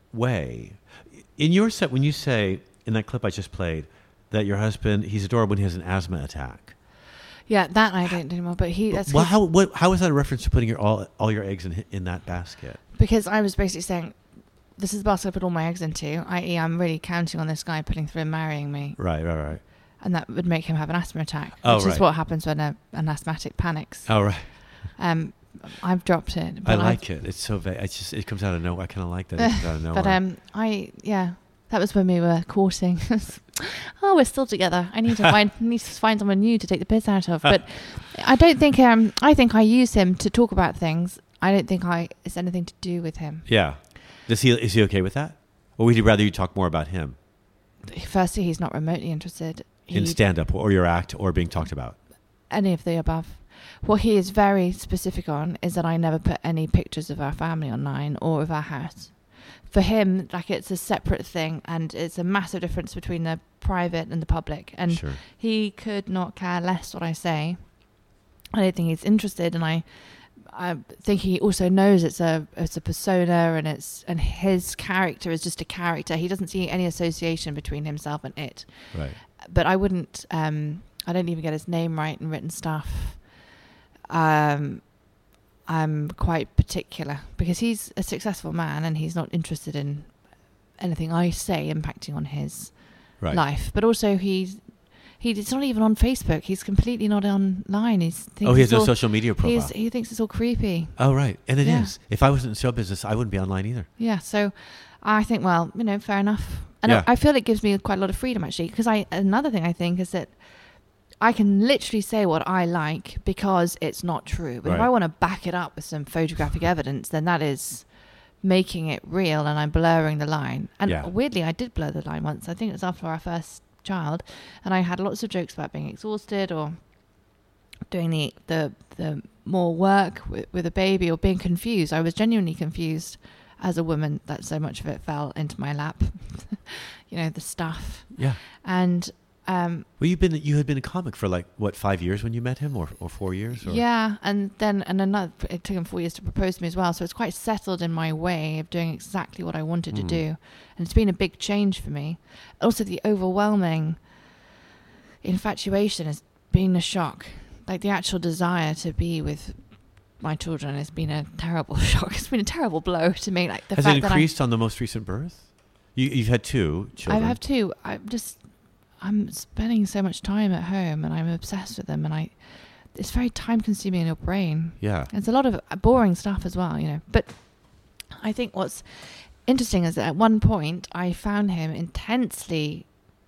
S1: way. In your set, when you say, in that clip I just played, that your husband, he's adorable when he has an asthma attack.
S2: yeah, that I don't do anymore. But he, that's
S1: Well,
S2: his-
S1: how what, how is that a reference to putting your all all your eggs in in that basket?
S2: because I was basically saying, this is the basket I put all my eggs into. that is, I'm really counting on this guy pulling through and marrying me,
S1: Right, right, right.
S2: and that would make him have an asthma attack,
S1: Oh,
S2: which
S1: right.
S2: is what happens when a, an asthmatic panics.
S1: Oh, right.
S2: Um, I've dropped it.
S1: I
S2: but I've-
S1: like it. It's so vague. It's just it comes out of nowhere. I kind of like that. It comes out of nowhere.
S2: But um, I yeah, that was when we were courting. Oh, we're still together. I need to find need to find someone new to take the piss out of. But I don't think um, I think I use him to talk about things. I don't think I it's anything to do with him.
S1: Yeah. Does he is he okay with that? Or would he rather you talk more about him
S2: Firstly, he's not remotely interested. He,
S1: in stand up or your act or being talked about?
S2: any of the above. What he is very specific on is that I never put any pictures of our family online or of our house. For him, like it's a separate thing, and it's a massive difference between the private and the public. And
S1: Sure.
S2: he could not care less what I say. I don't think he's interested, and I, I think he also knows it's a it's a persona, and it's and his character is just a character. He doesn't see any association between himself and it.
S1: Right.
S2: But I wouldn't. Um, I don't even get his name right in written stuff. Um, I'm quite particular because he's a successful man and he's not interested in anything I say impacting on his
S1: Right.
S2: life. But also he's he's not even on Facebook. He's completely not online. He's thinks
S1: Oh, he has
S2: it's
S1: no
S2: all,
S1: social media profile.
S2: he's, he thinks it's all creepy.
S1: Oh, right. And it is.
S2: Yeah.
S1: If I wasn't in show business, I wouldn't be online either.
S2: Yeah. So I think, well, you know, fair enough. And
S1: Yeah.
S2: I, I feel it gives me quite a lot of freedom actually, because I another thing I think is that I can literally say what I like because it's not true. But if
S1: Right.
S2: I want to back it up with some photographic evidence, then that is making it real, and I'm blurring the line. And
S1: Yeah.
S2: weirdly, I did blur the line once. I think it was after our first child, and I had lots of jokes about being exhausted or doing the the, the more work with, with a baby or being confused. I was genuinely confused as a woman that so much of it fell into my lap. You know, the stuff.
S1: Yeah.
S2: And Um,
S1: Well, you've been you had been a comic for like what five years when you met him, or or four years? Or?
S2: Yeah, and then and another. It took him four years to propose to me as well. So it's quite settled in my way of doing exactly what I wanted to
S1: Mm.
S2: do, and it's been a big change for me. Also, the overwhelming infatuation has been a shock. Like the actual desire to be with my children has been a terrible shock. It's been a terrible blow to me. Like the
S1: Has
S2: fact
S1: it
S2: that I,
S1: increased on the most recent birth? You, you've had two
S2: I
S1: children.
S2: have two. I'm just I'm spending so much time at home, and I'm obsessed with them, and I. It's very time consuming in your brain.
S1: Yeah.
S2: It's a lot of boring stuff as well, you know. But I think what's interesting is that at one point I found him intensely.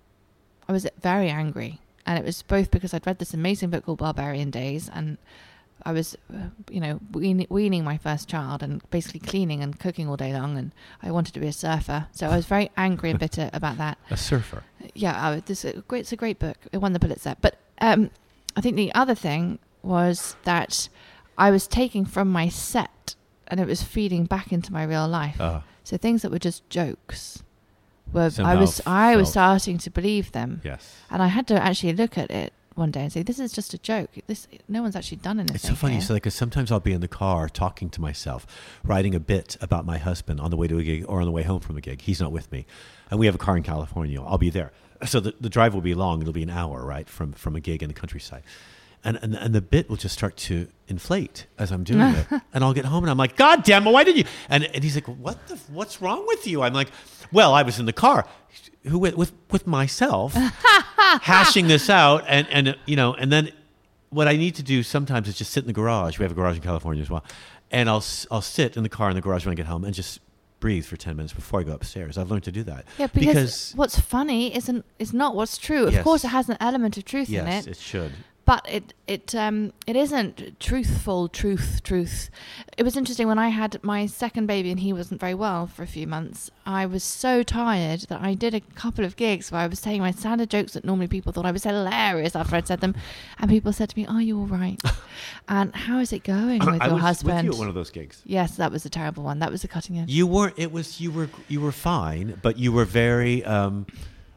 S2: I was very angry, and it was both because I'd read this amazing book called Barbarian Days, and I was, uh, you know, wean- weaning my first child and basically cleaning and cooking all day long, and I wanted to be a surfer, so I was very angry and bitter about that.
S1: A surfer.
S2: Yeah, I, this is a great, it's a great book. It won the Pulitzer. But um, I think the other thing was that I was taking from my set, and it was feeding back into my real life.
S1: Uh,
S2: So things that were just jokes were I
S1: Somehow
S2: was I was
S1: felt-
S2: starting to believe them,
S1: yes.
S2: and I had to actually look at it one day and say, "This is just a joke. This no one's actually done anything."
S1: It's so funny.
S2: here."
S1: So, like, 'cause sometimes I'll be in the car talking to myself, writing a bit about my husband on the way to a gig or on the way home from a gig. He's not with me, and we have a car in California. I'll be there, so the, the drive will be long. It'll be an hour, right, from from a gig in the countryside, and and and the bit will just start to inflate as I'm doing it, and I'll get home and I'm like, "God damn it, why did you?" And and he's like, "What the? What's wrong with you?" I'm like, "Well, I was in the car." Who with with, with myself hashing this out, and and you know, and then what I need to do sometimes is just sit in the garage. We have a garage in California as well, and I'll s- I'll sit in the car in the garage when I get home and just breathe for ten minutes before I go upstairs. I've learned to do that.
S2: Yeah, because, what's funny isn't is not what's true. Of
S1: Yes.
S2: course, it has an element of truth in
S1: yes,
S2: it.
S1: it should.
S2: But it it um it isn't truthful truth truth. It was interesting when I had my second baby and he wasn't very well for a few months. I was so tired that I did a couple of gigs where I was saying my standard jokes that normally people thought I was hilarious after I'd said them, and people said to me, "Are you all right? And how is it going with
S1: I
S2: your
S1: was
S2: husband?"
S1: with you at one of those gigs.
S2: Yes, that was a terrible one. That was a cutting edge.
S1: You weren't. It was you were you were fine, but you were very um,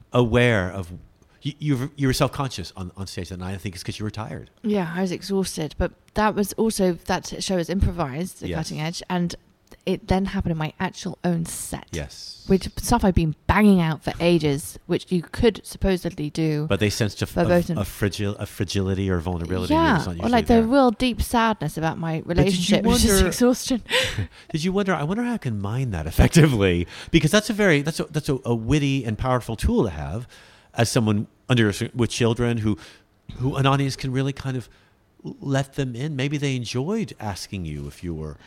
S1: aware of. You, you were, you were self-conscious on, on stage that night. I think it's because you were tired.
S2: Yeah, I was exhausted, but that was also that show was improvised, The
S1: Yes.
S2: Cutting Edge, and it then happened in my actual own set.
S1: Yes.
S2: Which stuff I've been banging out for ages, which you could supposedly do.
S1: But they sensed a,
S2: For
S1: a,
S2: both
S1: a,
S2: in-
S1: fragil, a fragility or vulnerability.
S2: yeah,
S1: that's not
S2: or
S1: usually
S2: like
S1: there.
S2: the real deep sadness about my
S1: did you
S2: relationship, which is
S1: wonder-
S2: exhaustion.
S1: Did you wonder? I wonder how I can mine that effectively, because that's a very that's a that's a, a witty and powerful tool to have as someone under with children who who an audience can really kind of let them in. Maybe they enjoyed asking you if you were.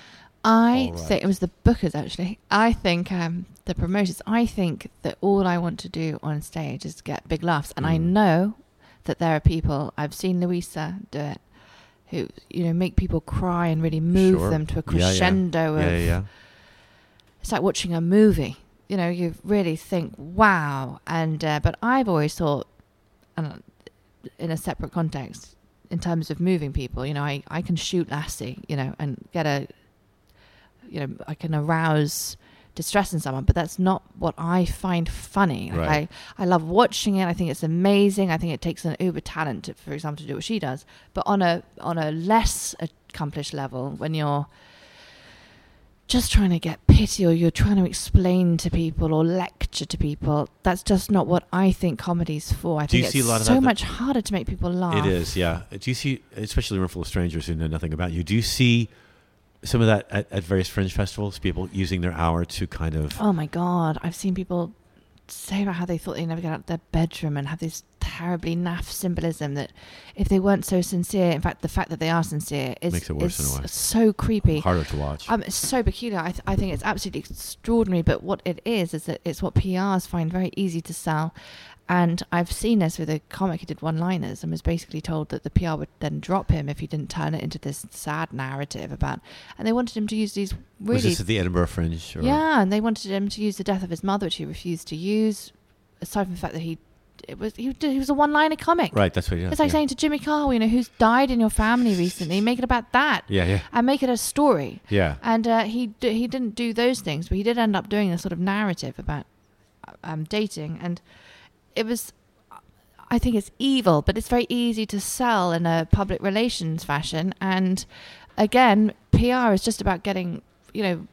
S2: I
S1: All right.
S2: think it was the bookers actually. I think um, the promoters. I think that all I want to do on stage is get big laughs, and I
S1: Mm.
S2: know that there are people. I've seen Louisa do it, who you know make people cry and really move
S1: Sure.
S2: them to a
S1: Yeah, yeah.
S2: crescendo
S1: Yeah,
S2: of.
S1: yeah, yeah.
S2: It's like watching a movie. You know, you really think, wow. And uh, but I've always thought, and in a separate context, in terms of moving people, you know, I, I can shoot Lassie, you know, and get a, you know, I can arouse distress in someone, but that's not what I find funny. Like
S1: Right.
S2: I, I love watching it. I think it's amazing. I think it takes an uber talent, to, for example, to do what she does. But on a on a less accomplished level, when you're just trying to get pity or you're trying to explain to people or lecture to people, that's just not what I think comedy's for. I
S1: Do
S2: think
S1: you see
S2: it's
S1: a lot of
S2: so
S1: that-
S2: much harder to make people laugh.
S1: It is, yeah. Do you see, especially a room full of strangers who know nothing about you? Do you see some of that at, at various fringe festivals? People using their hour to kind of.
S2: Oh my God. I've seen people say about how they thought they'd never get out of their bedroom and have this terribly naff symbolism that if they weren't so sincere, in fact, the fact that they are sincere is,
S1: Makes it worse
S2: is
S1: in a way.
S2: so creepy.
S1: Harder to watch.
S2: Um, it's so peculiar. I, th- I think it's absolutely extraordinary. But what it is, is that it's what P Rs find very easy to sell. And I've seen this with a comic who did one-liners and was basically told that the P R would then drop him if he didn't turn it into this sad narrative about. And they wanted him to use these really.
S1: Was this at the Edinburgh Fringe? Or?
S2: Yeah, and they wanted him to use the death of his mother, which he refused to use. Aside from the fact that he, it was he, did- he was a one-liner comic.
S1: Right, that's what he does.
S2: It's like
S1: yeah.
S2: saying to Jimmy Carr, you know, who's died in your family recently, make it about that.
S1: Yeah, yeah.
S2: And make it a story.
S1: Yeah.
S2: And uh, he d- he didn't do those things, but he did end up doing a sort of narrative about um, dating, and it was. I think it's evil, but it's very easy to sell in a public relations fashion. And again, P R is just about getting, you know,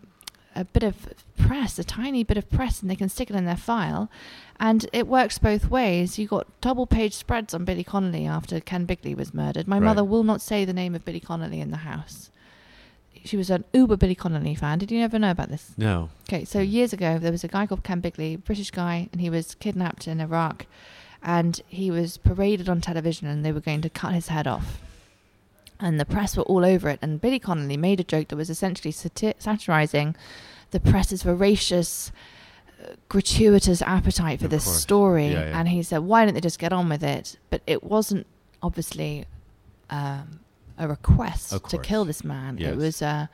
S2: a bit of press, a tiny bit of press, and they can stick it in their file. And it works both ways. You got double page spreads on Billy Connolly after Ken Bigley was murdered. My
S1: Right.
S2: mother will not say the name of Billy Connolly in the house. She was an uber Billy Connolly fan. Did you ever know about this?
S1: No.
S2: Okay, so years ago, there was a guy called Ken Bigley, British guy, and he was kidnapped in Iraq. And he was paraded on television, and they were going to cut his head off. And the press were all over it. And Billy Connolly made a joke that was essentially sati- satirizing the press's voracious, uh, gratuitous appetite for
S1: Of
S2: this
S1: course.
S2: story.
S1: Yeah, yeah.
S2: And he said, why don't they just get on with it? But it wasn't obviously um, a request
S1: Of
S2: to
S1: course.
S2: kill this man.
S1: Yes.
S2: It was a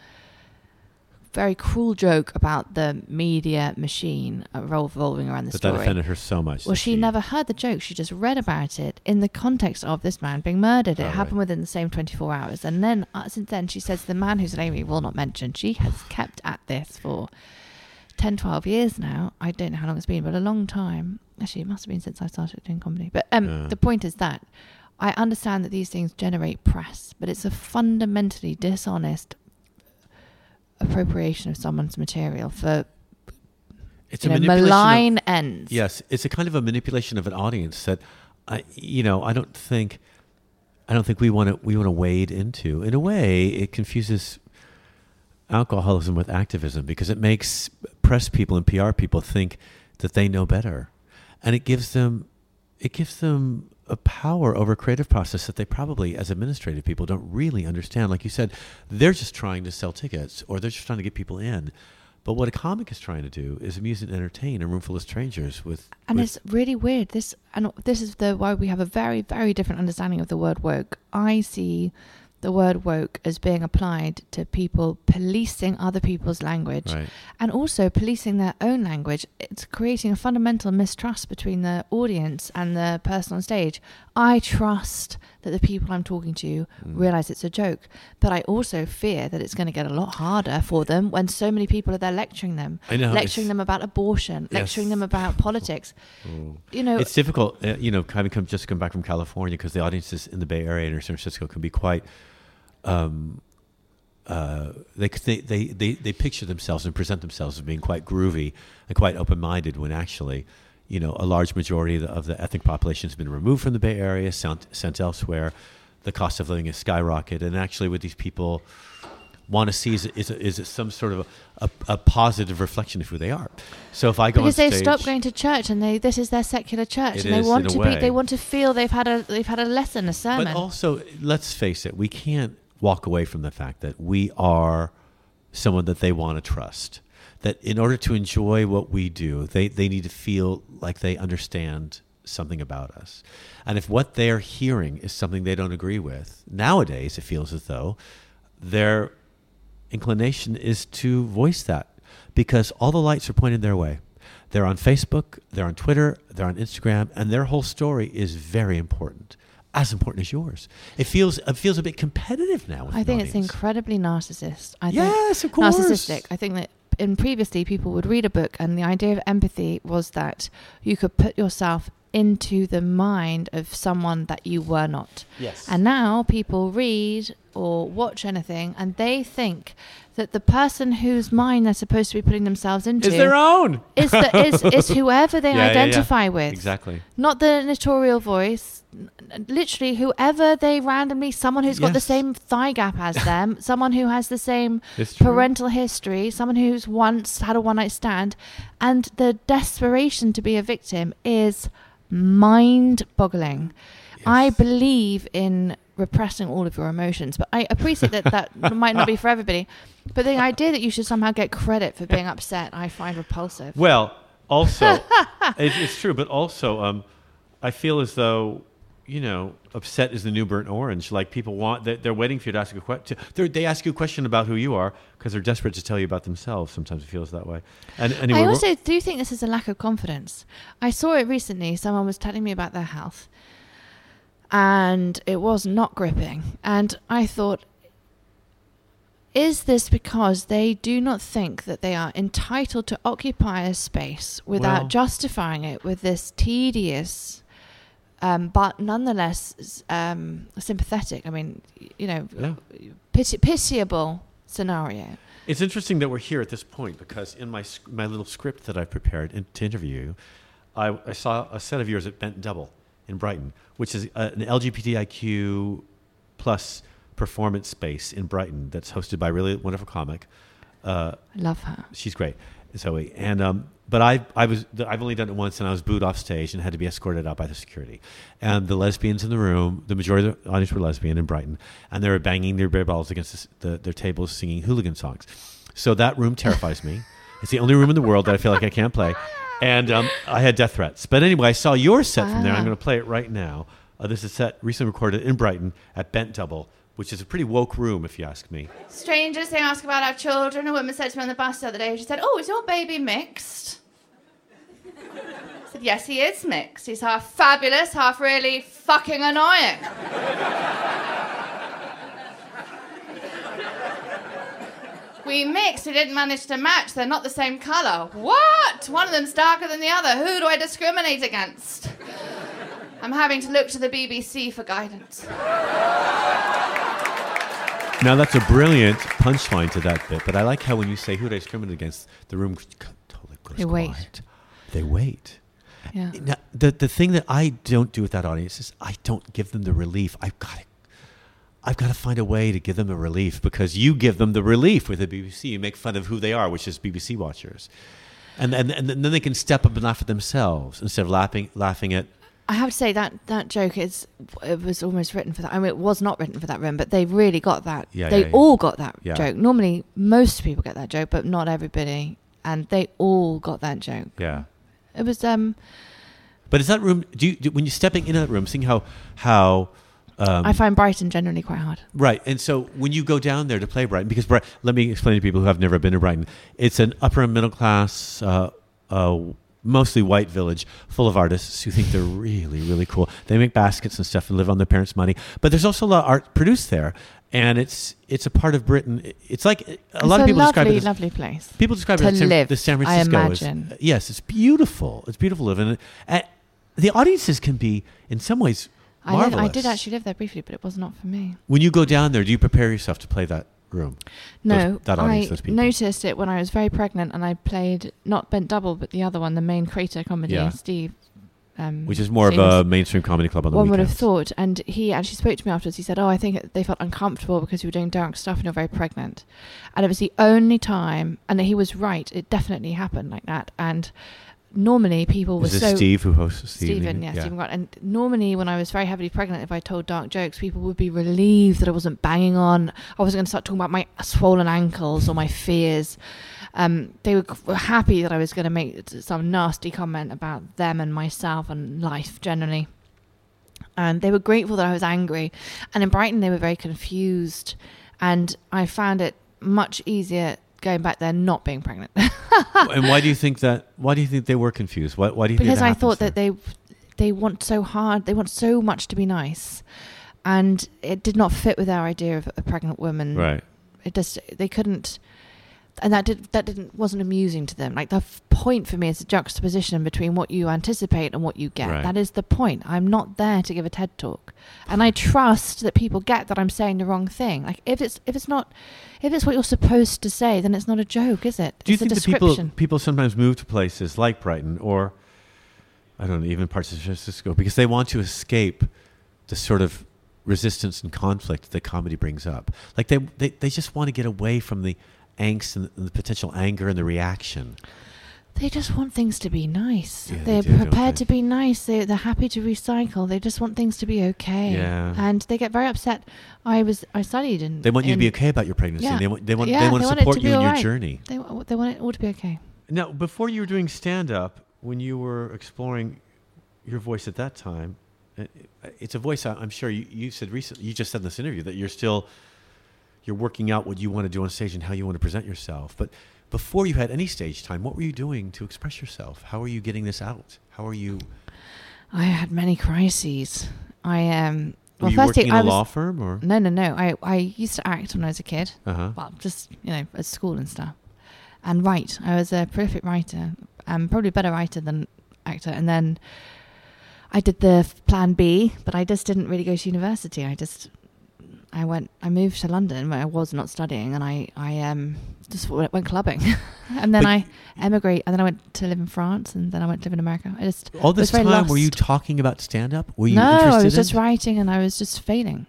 S2: very cruel joke about the media machine uh, revolving around the
S1: But
S2: story.
S1: that offended her so much.
S2: Well,
S1: that
S2: she never heard the joke. She just read about it in the context of this man being murdered. It
S1: Oh,
S2: happened
S1: right.
S2: within the same twenty-four hours. And then, uh, since then, she says the man whose name we will not mention, she has kept at this for ten, twelve years now. I don't know how long it's been, but a long time. Actually, it must have been since I started doing comedy. But um,
S1: Yeah.
S2: the point is that I understand that these things generate press, but it's a fundamentally dishonest appropriation of someone's material for
S1: It's
S2: you
S1: a
S2: know,
S1: manipulation of-
S2: malign ends.
S1: Yes, it's a kind of a manipulation of an audience that, I, you know, I don't think, I don't think we want to we want to wade into. In a way, it confuses alcoholism with activism because it makes press people and P R people think that they know better, and it gives them, it gives them a power over a creative process that they probably, as administrative people, don't really understand. Like you said, they're just trying to sell tickets or they're just trying to get people in. But what a comic is trying to do is amuse and entertain a room full of strangers with...
S2: And
S1: with
S2: it's really weird. This and this is the why we have a very, very different understanding of the word woke. I see the word woke as being applied to people policing other people's language
S1: Right.
S2: and also policing their own language. It's creating a fundamental mistrust between the audience and the person on stage. I trust that the people I'm talking to
S1: Mm.
S2: realize it's a joke, but I also fear that it's going to get a lot harder for them when so many people are there lecturing them,
S1: I know,
S2: lecturing
S1: it's-
S2: them about abortion,
S1: Yes.
S2: lecturing them about politics.
S1: Mm.
S2: You know,
S1: It's difficult, uh, you know, having come just come back from California because the audiences in the Bay Area and San Francisco can be quite... Um, uh, they, they they they they picture themselves and present themselves as being quite groovy and quite open-minded when actually, you know, a large majority of the, of the ethnic population has been removed from the Bay Area, sent, sent elsewhere. The cost of living has skyrocketed, and actually, what these people want to see is is, is some sort of a, a, a positive reflection of who they are. So if I go
S2: because
S1: on
S2: they
S1: stage,
S2: stop going to church and they this is their secular church
S1: It
S2: and they
S1: is,
S2: want
S1: in a
S2: to
S1: way.
S2: be they want to feel they've had a they've had a lesson, a sermon.
S1: But also, let's face it, we can't walk away from the fact that we are someone that they want to trust. That in order to enjoy what we do, they, they need to feel like they understand something about us. And if what they're hearing is something they don't agree with, nowadays it feels as though their inclination is to voice that because all the lights are pointed their way. They're on Facebook, they're on Twitter, they're on Instagram, and their whole story is very important. As important as yours. It feels it feels a bit competitive now. With
S2: I
S1: an
S2: think it's
S1: audience.
S2: incredibly narcissist. I
S1: Yes,
S2: think
S1: of course.
S2: narcissistic. I think that in previously people would read a book and the idea of empathy was that you could put yourself into the mind of someone that you were not.
S1: Yes.
S2: And now people read or watch anything and they think that the person whose mind they're supposed to be putting themselves into
S1: Is their own.
S2: is, the, is, is whoever they
S1: Yeah, yeah, yeah.
S2: identify with.
S1: Exactly.
S2: Not the editorial voice. N- Literally, whoever they randomly, someone who's got the
S1: Yes.
S2: same thigh gap as them, someone who has the same
S1: It's true.
S2: parental history, someone who's once had a one night stand, and the desperation to be a victim is mind boggling. I
S1: Yes.
S2: believe in repressing all of your emotions, but I appreciate that that might not be for everybody. But the idea that you should somehow get credit for being upset, I find repulsive.
S1: Well, also, it, it's true, but also, um, I feel as though, you know, upset is the new burnt orange. Like people want, they're, they're waiting for you to ask a question. They ask you a question about who you are because they're desperate to tell you about themselves. Sometimes it feels that way. And anyway,
S2: I
S1: we're-
S2: also do think this is a lack of confidence. I saw it recently. Someone was telling me about their health, and it was not gripping. And I thought, is this because they do not think that they are entitled to occupy a space without
S1: Well-
S2: justifying it with this tedious um, but nonetheless um, sympathetic. I mean, you know,
S1: Yeah.
S2: piti- pitiable scenario.
S1: It's interesting that we're here at this point because in my sc- my little script that I prepared in, to interview you, I, I saw a set of yours at Bent Double in Brighton, which is uh, an L G B T I Q plus performance space in Brighton that's hosted by a really wonderful comic. Uh,
S2: I love her.
S1: she's great, Zoe. And um, but I I was I've only done it once, and I was booed off stage and had to be escorted out by the security. And the lesbians in the room, the majority of the audience were lesbian in Brighton, and they were banging their beer balls against the, the, their tables, singing hooligan songs. So that room terrifies me. It's the only room in the world that I feel like I can't play. And um, I had death threats. But anyway, I saw your set from there. I'm
S2: Ah.
S1: going to play it right now. Uh, this is a set recently recorded in Brighton at Bent Double, which is a pretty woke room, if you ask me.
S3: Strangers, they ask about our children. A woman said to me on the bus the other day, she said, "Oh, is your baby mixed?" I said, "Yes, he is mixed. He's half fabulous, half really fucking annoying." We mixed, we didn't manage to match. They're not the same colour. What? One of them's darker than the other. Who do I discriminate against? I'm having to look to the B B C for guidance.
S1: Now, that's a brilliant punchline to that bit, but I like how when you say who do I discriminate against, the room totally goes
S2: They wait.
S1: quiet. They wait.
S2: Yeah.
S1: Now, the the thing that I don't do with that audience is I don't give them the relief. I've got to, I've got to find a way to give them the relief because you give them the relief with the B B C. You make fun of who they are, which is B B C watchers, and and and then they can step up and laugh at themselves instead of laughing laughing at.
S2: I have to say that that joke is it was almost written for that. I mean, it was not written for that room, but they really got that.
S1: Yeah,
S2: they
S1: yeah, yeah.
S2: all got that
S1: Yeah.
S2: joke. Normally, most people get that joke, but not everybody, and they all got that joke.
S1: Yeah.
S2: It was um.
S1: But is that room? Do you do, when you're stepping in that room, seeing how how. Um,
S2: I find Brighton generally quite hard.
S1: Right, and so when you go down there to play Brighton, because Bri- let me explain to people who have never been to Brighton, it's an upper and middle class, uh, uh, mostly white village full of artists who think they're really, really cool. They make baskets and stuff and live on their parents' money, but there's also a lot of art produced there, and it's it's a part of Britain. It's like a
S2: It's
S1: lot of
S2: a
S1: people
S2: lovely,
S1: describe it as
S2: lovely place.
S1: people describe
S2: to
S1: it as San,
S2: live,
S1: the San
S2: I
S1: Francisco. as-
S2: imagine.
S1: yes, it's beautiful. It's beautiful to live in. And the audiences can be in some ways.
S2: I, live, I
S1: Marvelous.
S2: did actually live there briefly, but it was not for me.
S1: When you go down there, do you prepare yourself to play that room?
S2: No,
S1: Those- that audience,
S2: I
S1: those people.
S2: noticed it when I was very pregnant, and I played not Bent Double, but the other one, the main Crater comedy.
S1: Yeah.
S2: Steve, um,
S1: Which is more
S2: famous-
S1: of a mainstream comedy club on the
S2: one would have
S1: weekends.
S2: thought. And he actually spoke to me afterwards. He said, "Oh, I think they felt uncomfortable because you were doing dark stuff and you're very pregnant." And it was the only time, and he was right. It definitely happened like that. And normally people were
S1: Is this
S2: so
S1: Steve who hosts Steve?
S2: Stephen, yeah, Stephen Grant. And normally when I was very heavily pregnant, if I told dark jokes, people would be relieved that I wasn't banging on. I wasn't going to start talking about my swollen ankles or my fears. Um, they were c- were happy that I was going to make some nasty comment about them and myself and life generally. And they were grateful that I was angry. And in Brighton, they were very confused. And I found it much easier going back there not being pregnant.
S1: And why do you think that? Why do you think they were confused? Why, why do you think
S2: Because
S1: that
S2: I
S1: happens
S2: thought
S1: there?
S2: that they they want so hard, they want so much to be nice, and it did not fit with their idea of a pregnant woman.
S1: Right.
S2: It just they couldn't, and that did that didn't wasn't amusing to them. Like the f- point for me is the juxtaposition between what you anticipate and what you get.
S1: Right.
S2: That is the point. I'm not there to give a TED talk, and I trust that people get that I'm saying the wrong thing. Like if it's if it's not. If it's what you're supposed to say, then it's not a joke, is it?
S1: Do you
S2: it's
S1: think
S2: a
S1: that people
S2: description.
S1: people sometimes move to places like Brighton or I don't know, even parts of San Francisco because they want to escape the sort of resistance and conflict that comedy brings up? Like they they, they just want to get away from the angst and the, and the potential anger and the reaction.
S2: They just want things to be nice.
S1: Yeah, they
S2: they're
S1: do, don't
S2: prepared
S1: they?
S2: to be nice. They're, they're happy to recycle. They just want things to be okay.
S1: Yeah.
S2: And they get very upset. I was I studied in.
S1: They want you to
S2: in-
S1: be okay about your pregnancy.
S2: Yeah.
S1: They want they want
S2: Yeah,
S1: they want
S2: they
S1: to
S2: want it
S1: support
S2: to
S1: you
S2: be
S1: in your
S2: alright.
S1: journey.
S2: They wa- they want it all to be okay.
S1: Now, before you were doing stand-up, when you were exploring your voice at that time, it- it's a voice I- I'm sure you, you said recently, you just said in this interview that you're still, you're working out what you want to do on stage and how you want to present yourself. But before you had any stage time, what were you doing to express yourself? How are you getting this out? How are you,
S2: I had many crises. I um.
S1: were
S2: Well,
S1: you
S2: firstly,
S1: working in
S2: I
S1: a
S2: was
S1: law firm or?
S2: no, no, no. I I used to act when I was a kid.
S1: Uh-huh.
S2: Well, just you know, at school and stuff, and write. I was a prolific writer. I'm probably a better writer than actor. And then I did the f- plan B, but I just didn't really go to university. I just, I went, I moved to London where I was not studying, and I, I um, just went, went clubbing. And then
S1: But
S2: I emigrate, and then I went to live in France, and then I went to live in America. I just
S1: All this
S2: was very
S1: time, were you
S2: lost.
S1: talking about stand-up? Were you
S2: No,
S1: interested
S2: I was
S1: in
S2: just writing, and I was just failing.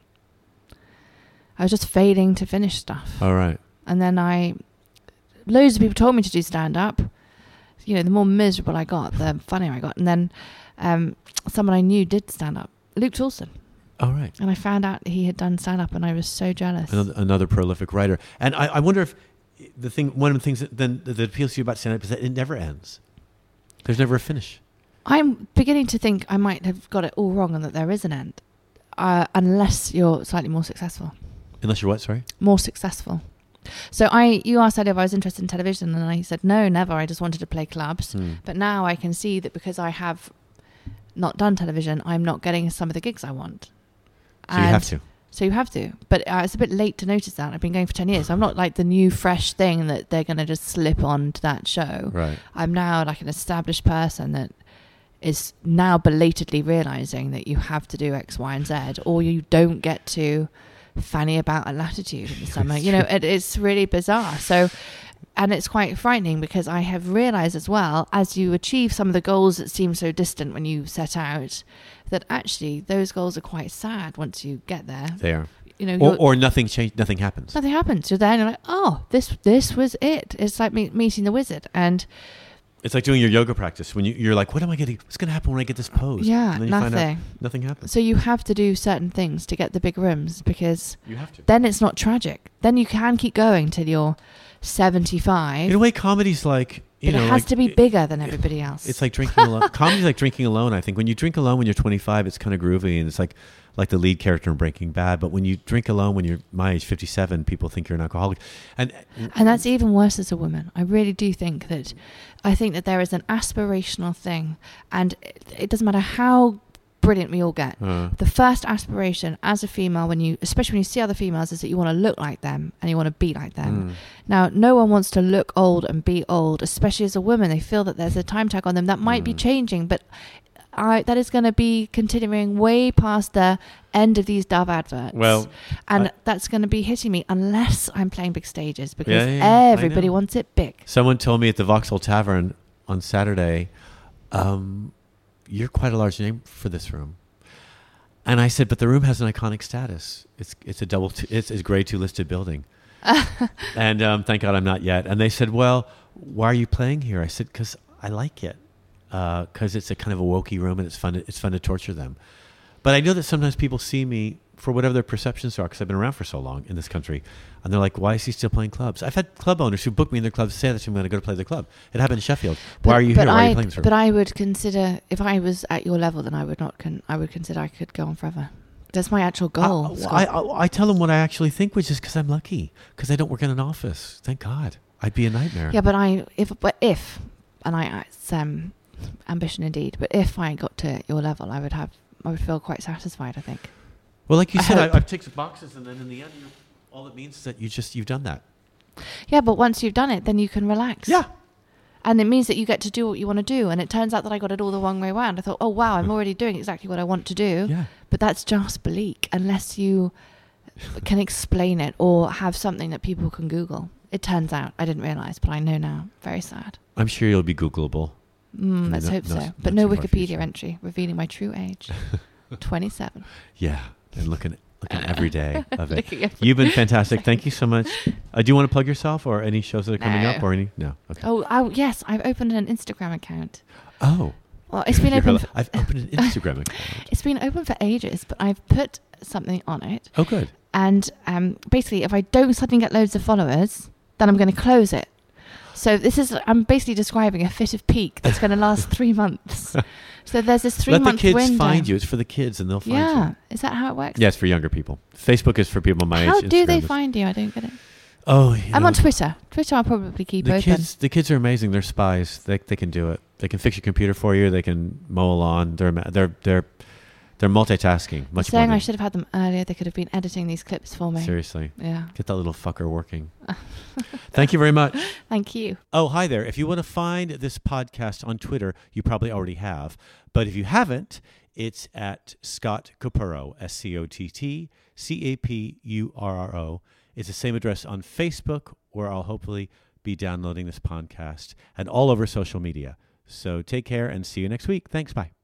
S2: I was just failing to finish stuff.
S1: All right.
S2: And then I, loads of people told me to do stand-up. You know, the more miserable I got, the funnier I got. And then um, someone I knew did stand-up, Luke Tolson.
S1: All right.
S2: And I found out he had done stand-up, and I was so jealous.
S1: Another, another prolific writer. And I, I wonder if the thing, one of the things that, then, that appeals to you about stand-up is that it never ends. There's never a finish.
S2: I'm beginning to think I might have got it all wrong and that there is an end, uh, unless you're slightly more successful.
S1: Unless you're what, sorry?
S2: More successful. So I, you asked earlier if I was interested in television, and I said no, never. I just wanted to play clubs.
S1: Hmm.
S2: But now I can see that because I have not done television, I'm not getting some of the gigs I want.
S1: So you have to.
S2: So you have to. But uh, it's a bit late to notice that. I've been going for ten years. So I'm not like the new fresh thing that they're going to just slip on to that show.
S1: Right.
S2: I'm now like an established person that is now belatedly realizing that you have to do X, Y, and Z, or you don't get to fanny about at Latitude in the summer. You know, it, it's really bizarre. So, and it's quite frightening because I have realized as well, as you achieve some of the goals that seem so distant when you set out, that actually those goals are quite sad once you get there.
S1: They are.
S2: You know,
S1: Or,
S2: you're-
S1: or nothing change, nothing happens.
S2: nothing happens. You're there and you're like, oh, this this was it. It's like me- meeting the wizard. And
S1: It's like doing your yoga practice. When you, you're like, what am I getting? What's going to happen when I get this pose?
S2: yeah,
S1: And then you find out
S2: nothing.
S1: nothing happens.
S2: So you have to do certain things to get the big rooms, because
S1: You have to.
S2: then it's not tragic. Then you can keep going till you're seventy-five.
S1: In a way, comedy's like, you
S2: but
S1: know,
S2: it has
S1: like,
S2: to be
S1: it-
S2: bigger than everybody else.
S1: It's like drinking alone. Comedy's like drinking alone, I think. When you drink alone when you're twenty-five, it's kind of groovy, and it's like like the lead character in Breaking Bad. But when you drink alone when you're my age, fifty-seven, people think you're an alcoholic. And
S2: And that's even worse as a woman. I really do think that, I think that there is an aspirational thing, and it, it doesn't matter how brilliant we all get.
S1: uh,
S2: The first aspiration as a female, when you, especially when you see other females, is that you want to look like them and you want to be like them.
S1: mm,
S2: Now, no one wants to look old and be old, especially as a woman. They feel that there's a time tag on them that might be
S1: Mm.
S2: changing, but I, that is going to be continuing way past the end of these Dove adverts.
S1: Well,
S2: and
S1: I-
S2: that's going to be hitting me unless I'm playing big stages, because
S1: Yeah, yeah, I
S2: everybody
S1: know.
S2: wants it big.
S1: someone told me at the Vauxhall Tavern on Saturday, um, you're quite a large name for this room. And I said, but the room has an iconic status. It's it's a double, two, it's a grade two listed building. And um, thank God I'm not yet. And they said, well, why are you playing here? I said, because I like it. Because it's a kind of a wokey room and it's fun. To, it's fun to torture them. But I know that sometimes people see me for whatever their perceptions are, because I've been around for so long in this country, and they're like, "Why is he still playing clubs?" I've had club owners who book me in their clubs, say that to me when I go to play the club. It happened in Sheffield. Why are you
S2: but
S1: here? Why are you
S2: I,
S1: playing this room?
S2: But I would consider, if I was at your level, then I would not. Con- I would consider I could go on forever. That's my actual goal.
S1: I,
S2: Scott.
S1: I, I, I tell them what I actually think, which is because I'm lucky, because I don't work in an office. Thank God. I'd be a nightmare.
S2: Yeah, but I if but if and I it's um ambition indeed. But if I got to your level, I would have I would feel quite satisfied, I think.
S1: Well, like you
S2: I
S1: said, I,
S2: hope.
S1: I've ticked some boxes, and then in the end, you all it means is that you just you've done that.
S2: Yeah, but once you've done it, then you can relax.
S1: Yeah.
S2: And it means that you get to do what you want to do. And it turns out that I got it all the wrong way around. I thought, oh wow, I'm already doing exactly what I want to do.
S1: Yeah.
S2: But that's just bleak unless you can explain it or have something that people can Google. It turns out, I didn't realise, but I know now. Very sad.
S1: I'm sure you'll be Googleable.
S2: Mm,
S1: the
S2: let's
S1: no-
S2: hope
S1: no-
S2: so.
S1: not
S2: But no
S1: too far
S2: Wikipedia
S1: future.
S2: entry revealing my true age. twenty-seven.
S1: Yeah, and looking looking every day of it.
S2: Looking every-
S1: You've been fantastic. Thank you so much. Uh, do you want to plug yourself or any shows that are coming
S2: No.
S1: up or any? No. Okay.
S2: Oh, oh, yes, I've opened an Instagram account.
S1: Oh.
S2: Well, it's been
S1: You're
S2: open.
S1: hella-
S2: For,
S1: I've opened an Instagram account.
S2: it's been open for ages, but I've put something on it.
S1: Oh, good.
S2: And um, basically, if I don't suddenly get loads of followers, then I'm going to close it. So this is, I'm basically describing a fit of pique that's going to last three months. So there's this three
S1: Let the
S2: month
S1: kids
S2: window.
S1: find you. It's for the kids, and they'll find
S2: Yeah,
S1: you.
S2: is that how it works?
S1: Yeah, it's for younger people. Facebook is for people my
S2: How
S1: age.
S2: do they
S1: Instagram is-
S2: find you? I don't get it.
S1: Oh, you
S2: I'm
S1: know,
S2: on Twitter. Twitter, I'll probably keep
S1: the
S2: open.
S1: kids. The kids are amazing. They're spies. They they can do it. They can fix your computer for you. They can mow a lawn. They're ma- they're they're they're multitasking.
S2: I'm
S1: Much more
S2: saying
S1: than,
S2: I should have had them earlier. They could have been editing these clips for me.
S1: seriously.
S2: Yeah.
S1: Get that little fucker working. Thank you very much.
S2: Thank you.
S1: Oh, hi there. If you want to find this podcast on Twitter, you probably already have. But if you haven't, It's at Scott Capurro, S C O T T C A P U R R O. It's the same address on Facebook, where I'll hopefully be downloading this podcast, and all over social media. So take care and see you next week. Thanks. Bye.